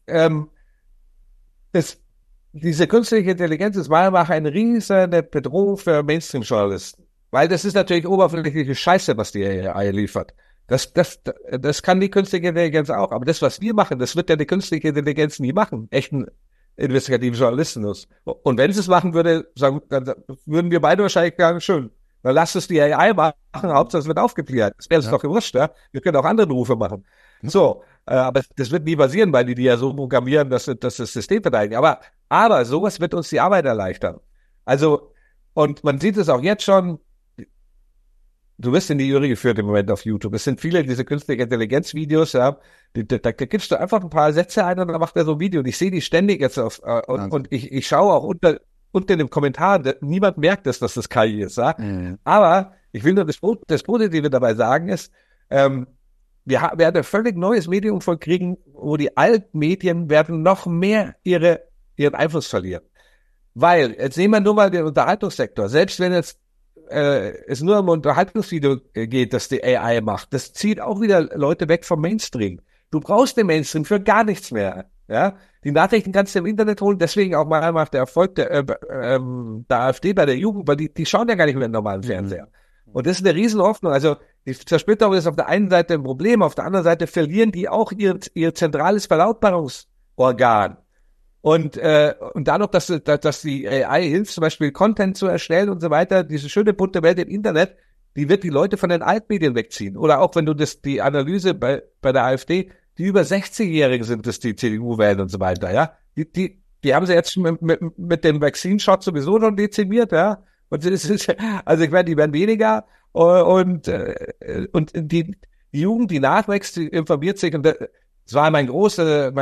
diese künstliche Intelligenz ist meiner Meinung nach eine riesige Bedrohung für Mainstream-Journalisten. Weil das ist natürlich oberflächliche Scheiße, was die AI liefert. Das kann die künstliche Intelligenz auch. Aber das, was wir machen, das wird ja die künstliche Intelligenz nie machen. Echten investigativen Journalismus. Und wenn sie es machen würde, dann würden wir beide wahrscheinlich sagen, schön. Dann lass es die AI machen, Hauptsache es wird aufgeklärt. Das wäre uns doch gewusst, ja. Wir können auch andere Berufe machen. So, aber das wird nie passieren, weil die ja so programmieren, dass das System verteidigen. Aber sowas wird uns die Arbeit erleichtern. Also, und man sieht es auch jetzt schon, du wirst in die Irre geführt im Moment auf YouTube. Es sind viele diese künstliche Intelligenz-Videos, ja. Da gibst du einfach ein paar Sätze ein und dann macht er so ein Video. Und ich sehe die ständig jetzt und ich schaue auch unter dem Kommentar, niemand merkt es, dass das KI ist, ja. Aber ich will nur das Positive dabei sagen ist, wir werden ein völlig neues Medium voll kriegen, wo die Altmedien werden noch mehr ihren Einfluss verlieren. Weil, jetzt nehmen wir nur mal den Unterhaltungssektor. Selbst wenn jetzt es nur um Unterhaltungsvideo geht, das die AI macht, das zieht auch wieder Leute weg vom Mainstream. Du brauchst den Mainstream für gar nichts mehr. Ja, die Nachrichten kannst du im Internet holen, deswegen auch mal der Erfolg der AfD bei der Jugend, weil die schauen ja gar nicht mehr im normalen Fernseher. Und das ist eine Riesenhoffnung. Also die Zersplitterung ist auf der einen Seite ein Problem, auf der anderen Seite verlieren die auch ihr zentrales Verlautbarungsorgan. Und dadurch, dass die AI hilft, zum Beispiel Content zu erstellen und so weiter, diese schöne bunte Welt im Internet, die wird die Leute von den Altmedien wegziehen. Oder auch wenn du die Analyse bei der AfD, die über 60-Jährigen sind, dass die CDU wählen und so weiter, ja. Die haben sie jetzt mit dem Vaccine-Shot sowieso schon dezimiert, ja. Und also ich meine, die werden weniger und die Jugend, die nachwächst, die informiert sich und das war mein großer,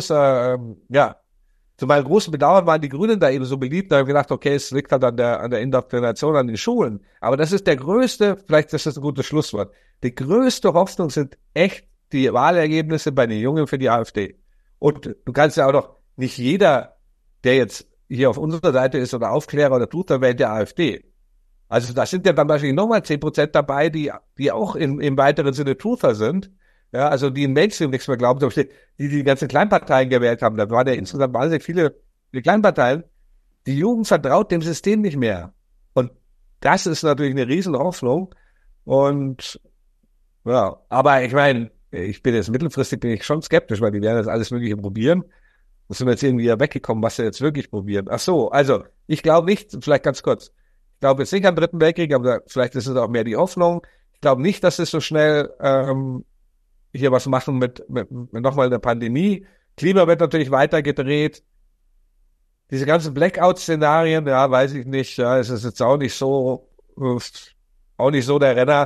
zu meinem großen Bedauern waren die Grünen da eben so beliebt, da habe ich gedacht, okay, es liegt halt an der Indoktrination an den Schulen. Aber das ist vielleicht ist das ein gutes Schlusswort. Die größte Hoffnung sind echt die Wahlergebnisse bei den Jungen für die AfD. Und du kannst ja auch noch, nicht jeder, der jetzt hier auf unserer Seite ist oder Aufklärer oder Truther, wählt der AfD. Also da sind ja dann wahrscheinlich nochmal 10% dabei, die auch im weiteren Sinne Truther sind. Ja, also die im Mainstream nichts mehr glauben, die ganzen Kleinparteien gewählt haben. Da waren ja insgesamt wahnsinnig viele Kleinparteien. Die Jugend vertraut dem System nicht mehr. Und das ist natürlich eine riesen Hoffnung. Und ja, aber ich meine, mittelfristig bin ich schon skeptisch, weil die werden das alles Mögliche probieren. Da sind wir jetzt irgendwie weggekommen, was sie jetzt wirklich probieren. Ach so, also ich glaube nicht, vielleicht ganz kurz, ich glaube jetzt nicht am Dritten Weltkrieg, aber vielleicht ist es auch mehr die Hoffnung. Ich glaube nicht, dass es so schnell hier was machen mit nochmal einer Pandemie. Klima wird natürlich weiter gedreht. Diese ganzen Blackout-Szenarien, ja, weiß ich nicht, ja, es ist jetzt auch nicht so der Renner.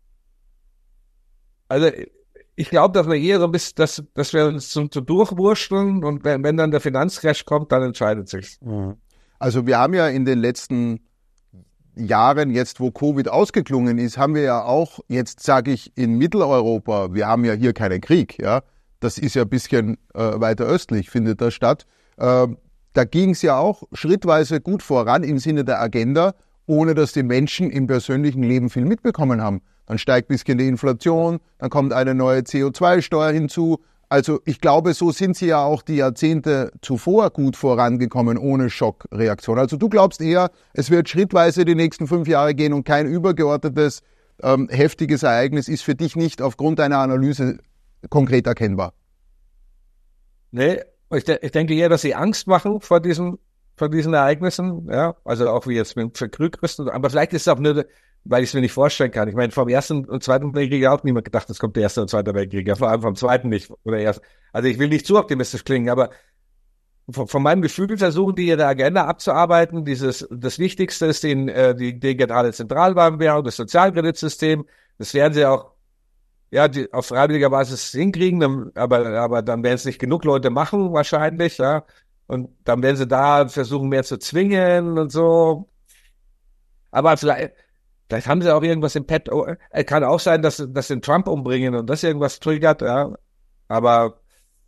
Also, ich glaube, dass wir eher so ein bisschen, dass wir uns zum durchwurschteln und wenn dann der Finanzcrash kommt, dann entscheidet sich's. Also, wir haben ja in den letzten Jahren, jetzt wo Covid ausgeklungen ist, haben wir ja auch, jetzt sage ich in Mitteleuropa, wir haben ja hier keinen Krieg, ja, das ist ja ein bisschen weiter östlich, findet das statt. Da ging es ja auch schrittweise gut voran im Sinne der Agenda, ohne dass die Menschen im persönlichen Leben viel mitbekommen haben. Dann steigt ein bisschen die Inflation, dann kommt eine neue CO2-Steuer hinzu. Also ich glaube, so sind sie ja auch die Jahrzehnte zuvor gut vorangekommen, ohne Schockreaktion. Also du glaubst eher, es wird schrittweise die nächsten 5 Jahre gehen und kein übergeordnetes, heftiges Ereignis ist für dich nicht aufgrund deiner Analyse konkret erkennbar. Nee, ich denke eher, dass sie Angst machen vor diesen Ereignissen, ja, also auch wie jetzt mit Verkrügrüsten, aber vielleicht ist es auch nur, weil ich es mir nicht vorstellen kann. Ich meine, vom Ersten und Zweiten Weltkrieg hat auch niemand gedacht, es kommt der Erste und Zweite Weltkrieg, ja, vor allem vom Zweiten nicht, oder erst. Also ich will nicht zu optimistisch klingen, aber von meinem Gefühl versuchen die ihre Agenda abzuarbeiten. Das Wichtigste ist die digitale Zentralwarenwährung, das Sozialkreditsystem. Das werden sie auch, ja, auf freiwilliger Basis hinkriegen, aber dann werden es nicht genug Leute machen, wahrscheinlich, ja. Und dann werden sie da versuchen, mehr zu zwingen und so. Aber vielleicht haben sie auch irgendwas im Pad. Kann auch sein, dass den Trump umbringen und das irgendwas triggert, ja. Aber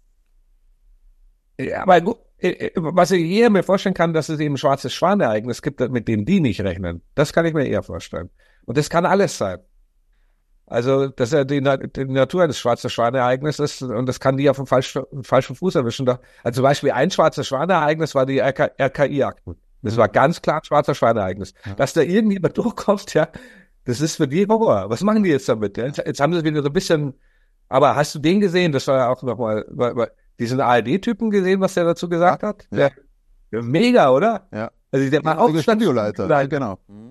gut, was ich eher mir vorstellen kann, dass es eben ein schwarzes Schwanereignis gibt, mit dem die nicht rechnen. Das kann ich mir eher vorstellen. Und das kann alles sein. Also, dass er die Natur eines schwarzen Schwanereignisses und das kann die auf dem falschen Fuß erwischen. Also zum Beispiel ein schwarzes Schwanereignis war die RKI-Akten. Das war ganz klar ein schwarzer Schwanereignis. Ja. Dass da irgendjemand durchkommt, ja, das ist für die Horror. Was machen die jetzt damit? Ja? Jetzt haben sie wieder so ein bisschen, aber hast du den gesehen? Das war ja auch nochmal, diesen ARD-Typen gesehen, was der dazu gesagt hat? Ja. Der mega, oder? Ja. Also der war auch Studioleiter. Ja, genau.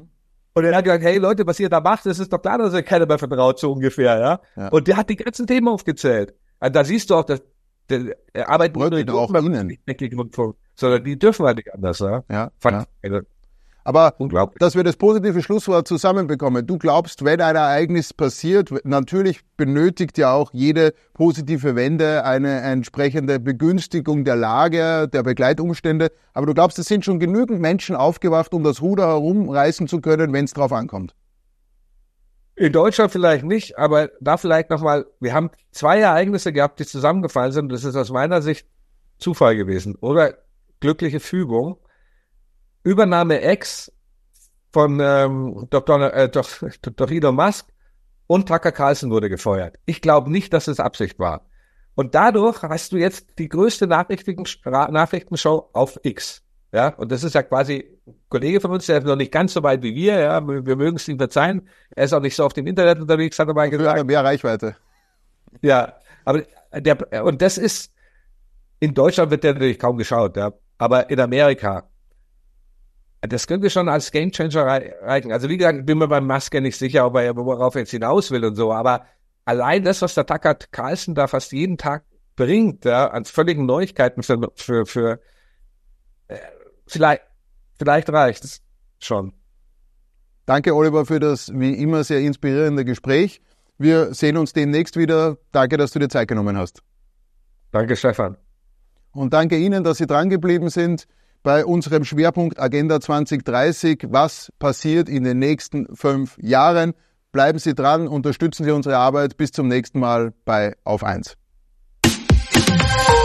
Und er hat gesagt, hey Leute, was ihr da macht, das ist doch klar, dass ihr keiner mehr vertraut, so ungefähr, ja. Und der hat die ganzen Themen aufgezählt. Also da siehst du auch, dass Arbeitnehmer auch ihnen, sondern die dürfen halt nicht anders, ja. Aber dass wir das positive Schlusswort zusammenbekommen. Du glaubst, wenn ein Ereignis passiert, natürlich benötigt ja auch jede positive Wende eine entsprechende Begünstigung der Lage, der Begleitumstände. Aber du glaubst, es sind schon genügend Menschen aufgewacht, um das Ruder herumreißen zu können, wenn es drauf ankommt? In Deutschland vielleicht nicht, aber da vielleicht nochmal, wir haben 2 Ereignisse gehabt, die zusammengefallen sind. Das ist aus meiner Sicht Zufall gewesen oder glückliche Fügung. Übernahme X von Dr. Elon Musk und Tucker Carlson wurde gefeuert. Ich glaube nicht, dass es Absicht war. Und dadurch hast du jetzt die größte Nachrichtenshow auf X. Ja, und das ist ja quasi ein Kollege von uns, der ist noch nicht ganz so weit wie wir. Ja, wir mögen es ihm verzeihen. Er ist auch nicht so auf dem Internet unterwegs, hat er mal gesagt. Mehr Reichweite. Ja, aber und das ist, in Deutschland wird der natürlich kaum geschaut, ja, aber in Amerika, das könnte schon als Gamechanger reichen. Also wie gesagt, bin mir beim Musk nicht sicher, worauf er jetzt hinaus will und so, aber allein das, was der Tucker Carlson da fast jeden Tag bringt, ja, an völligen Neuigkeiten für vielleicht reicht es schon. Danke, Oliver, für das wie immer sehr inspirierende Gespräch. Wir sehen uns demnächst wieder. Danke, dass du dir Zeit genommen hast. Danke, Stefan. Und danke Ihnen, dass Sie dran geblieben sind bei unserem Schwerpunkt Agenda 2030. Was passiert in den nächsten 5 Jahren? Bleiben Sie dran, unterstützen Sie unsere Arbeit. Bis zum nächsten Mal bei Auf 1.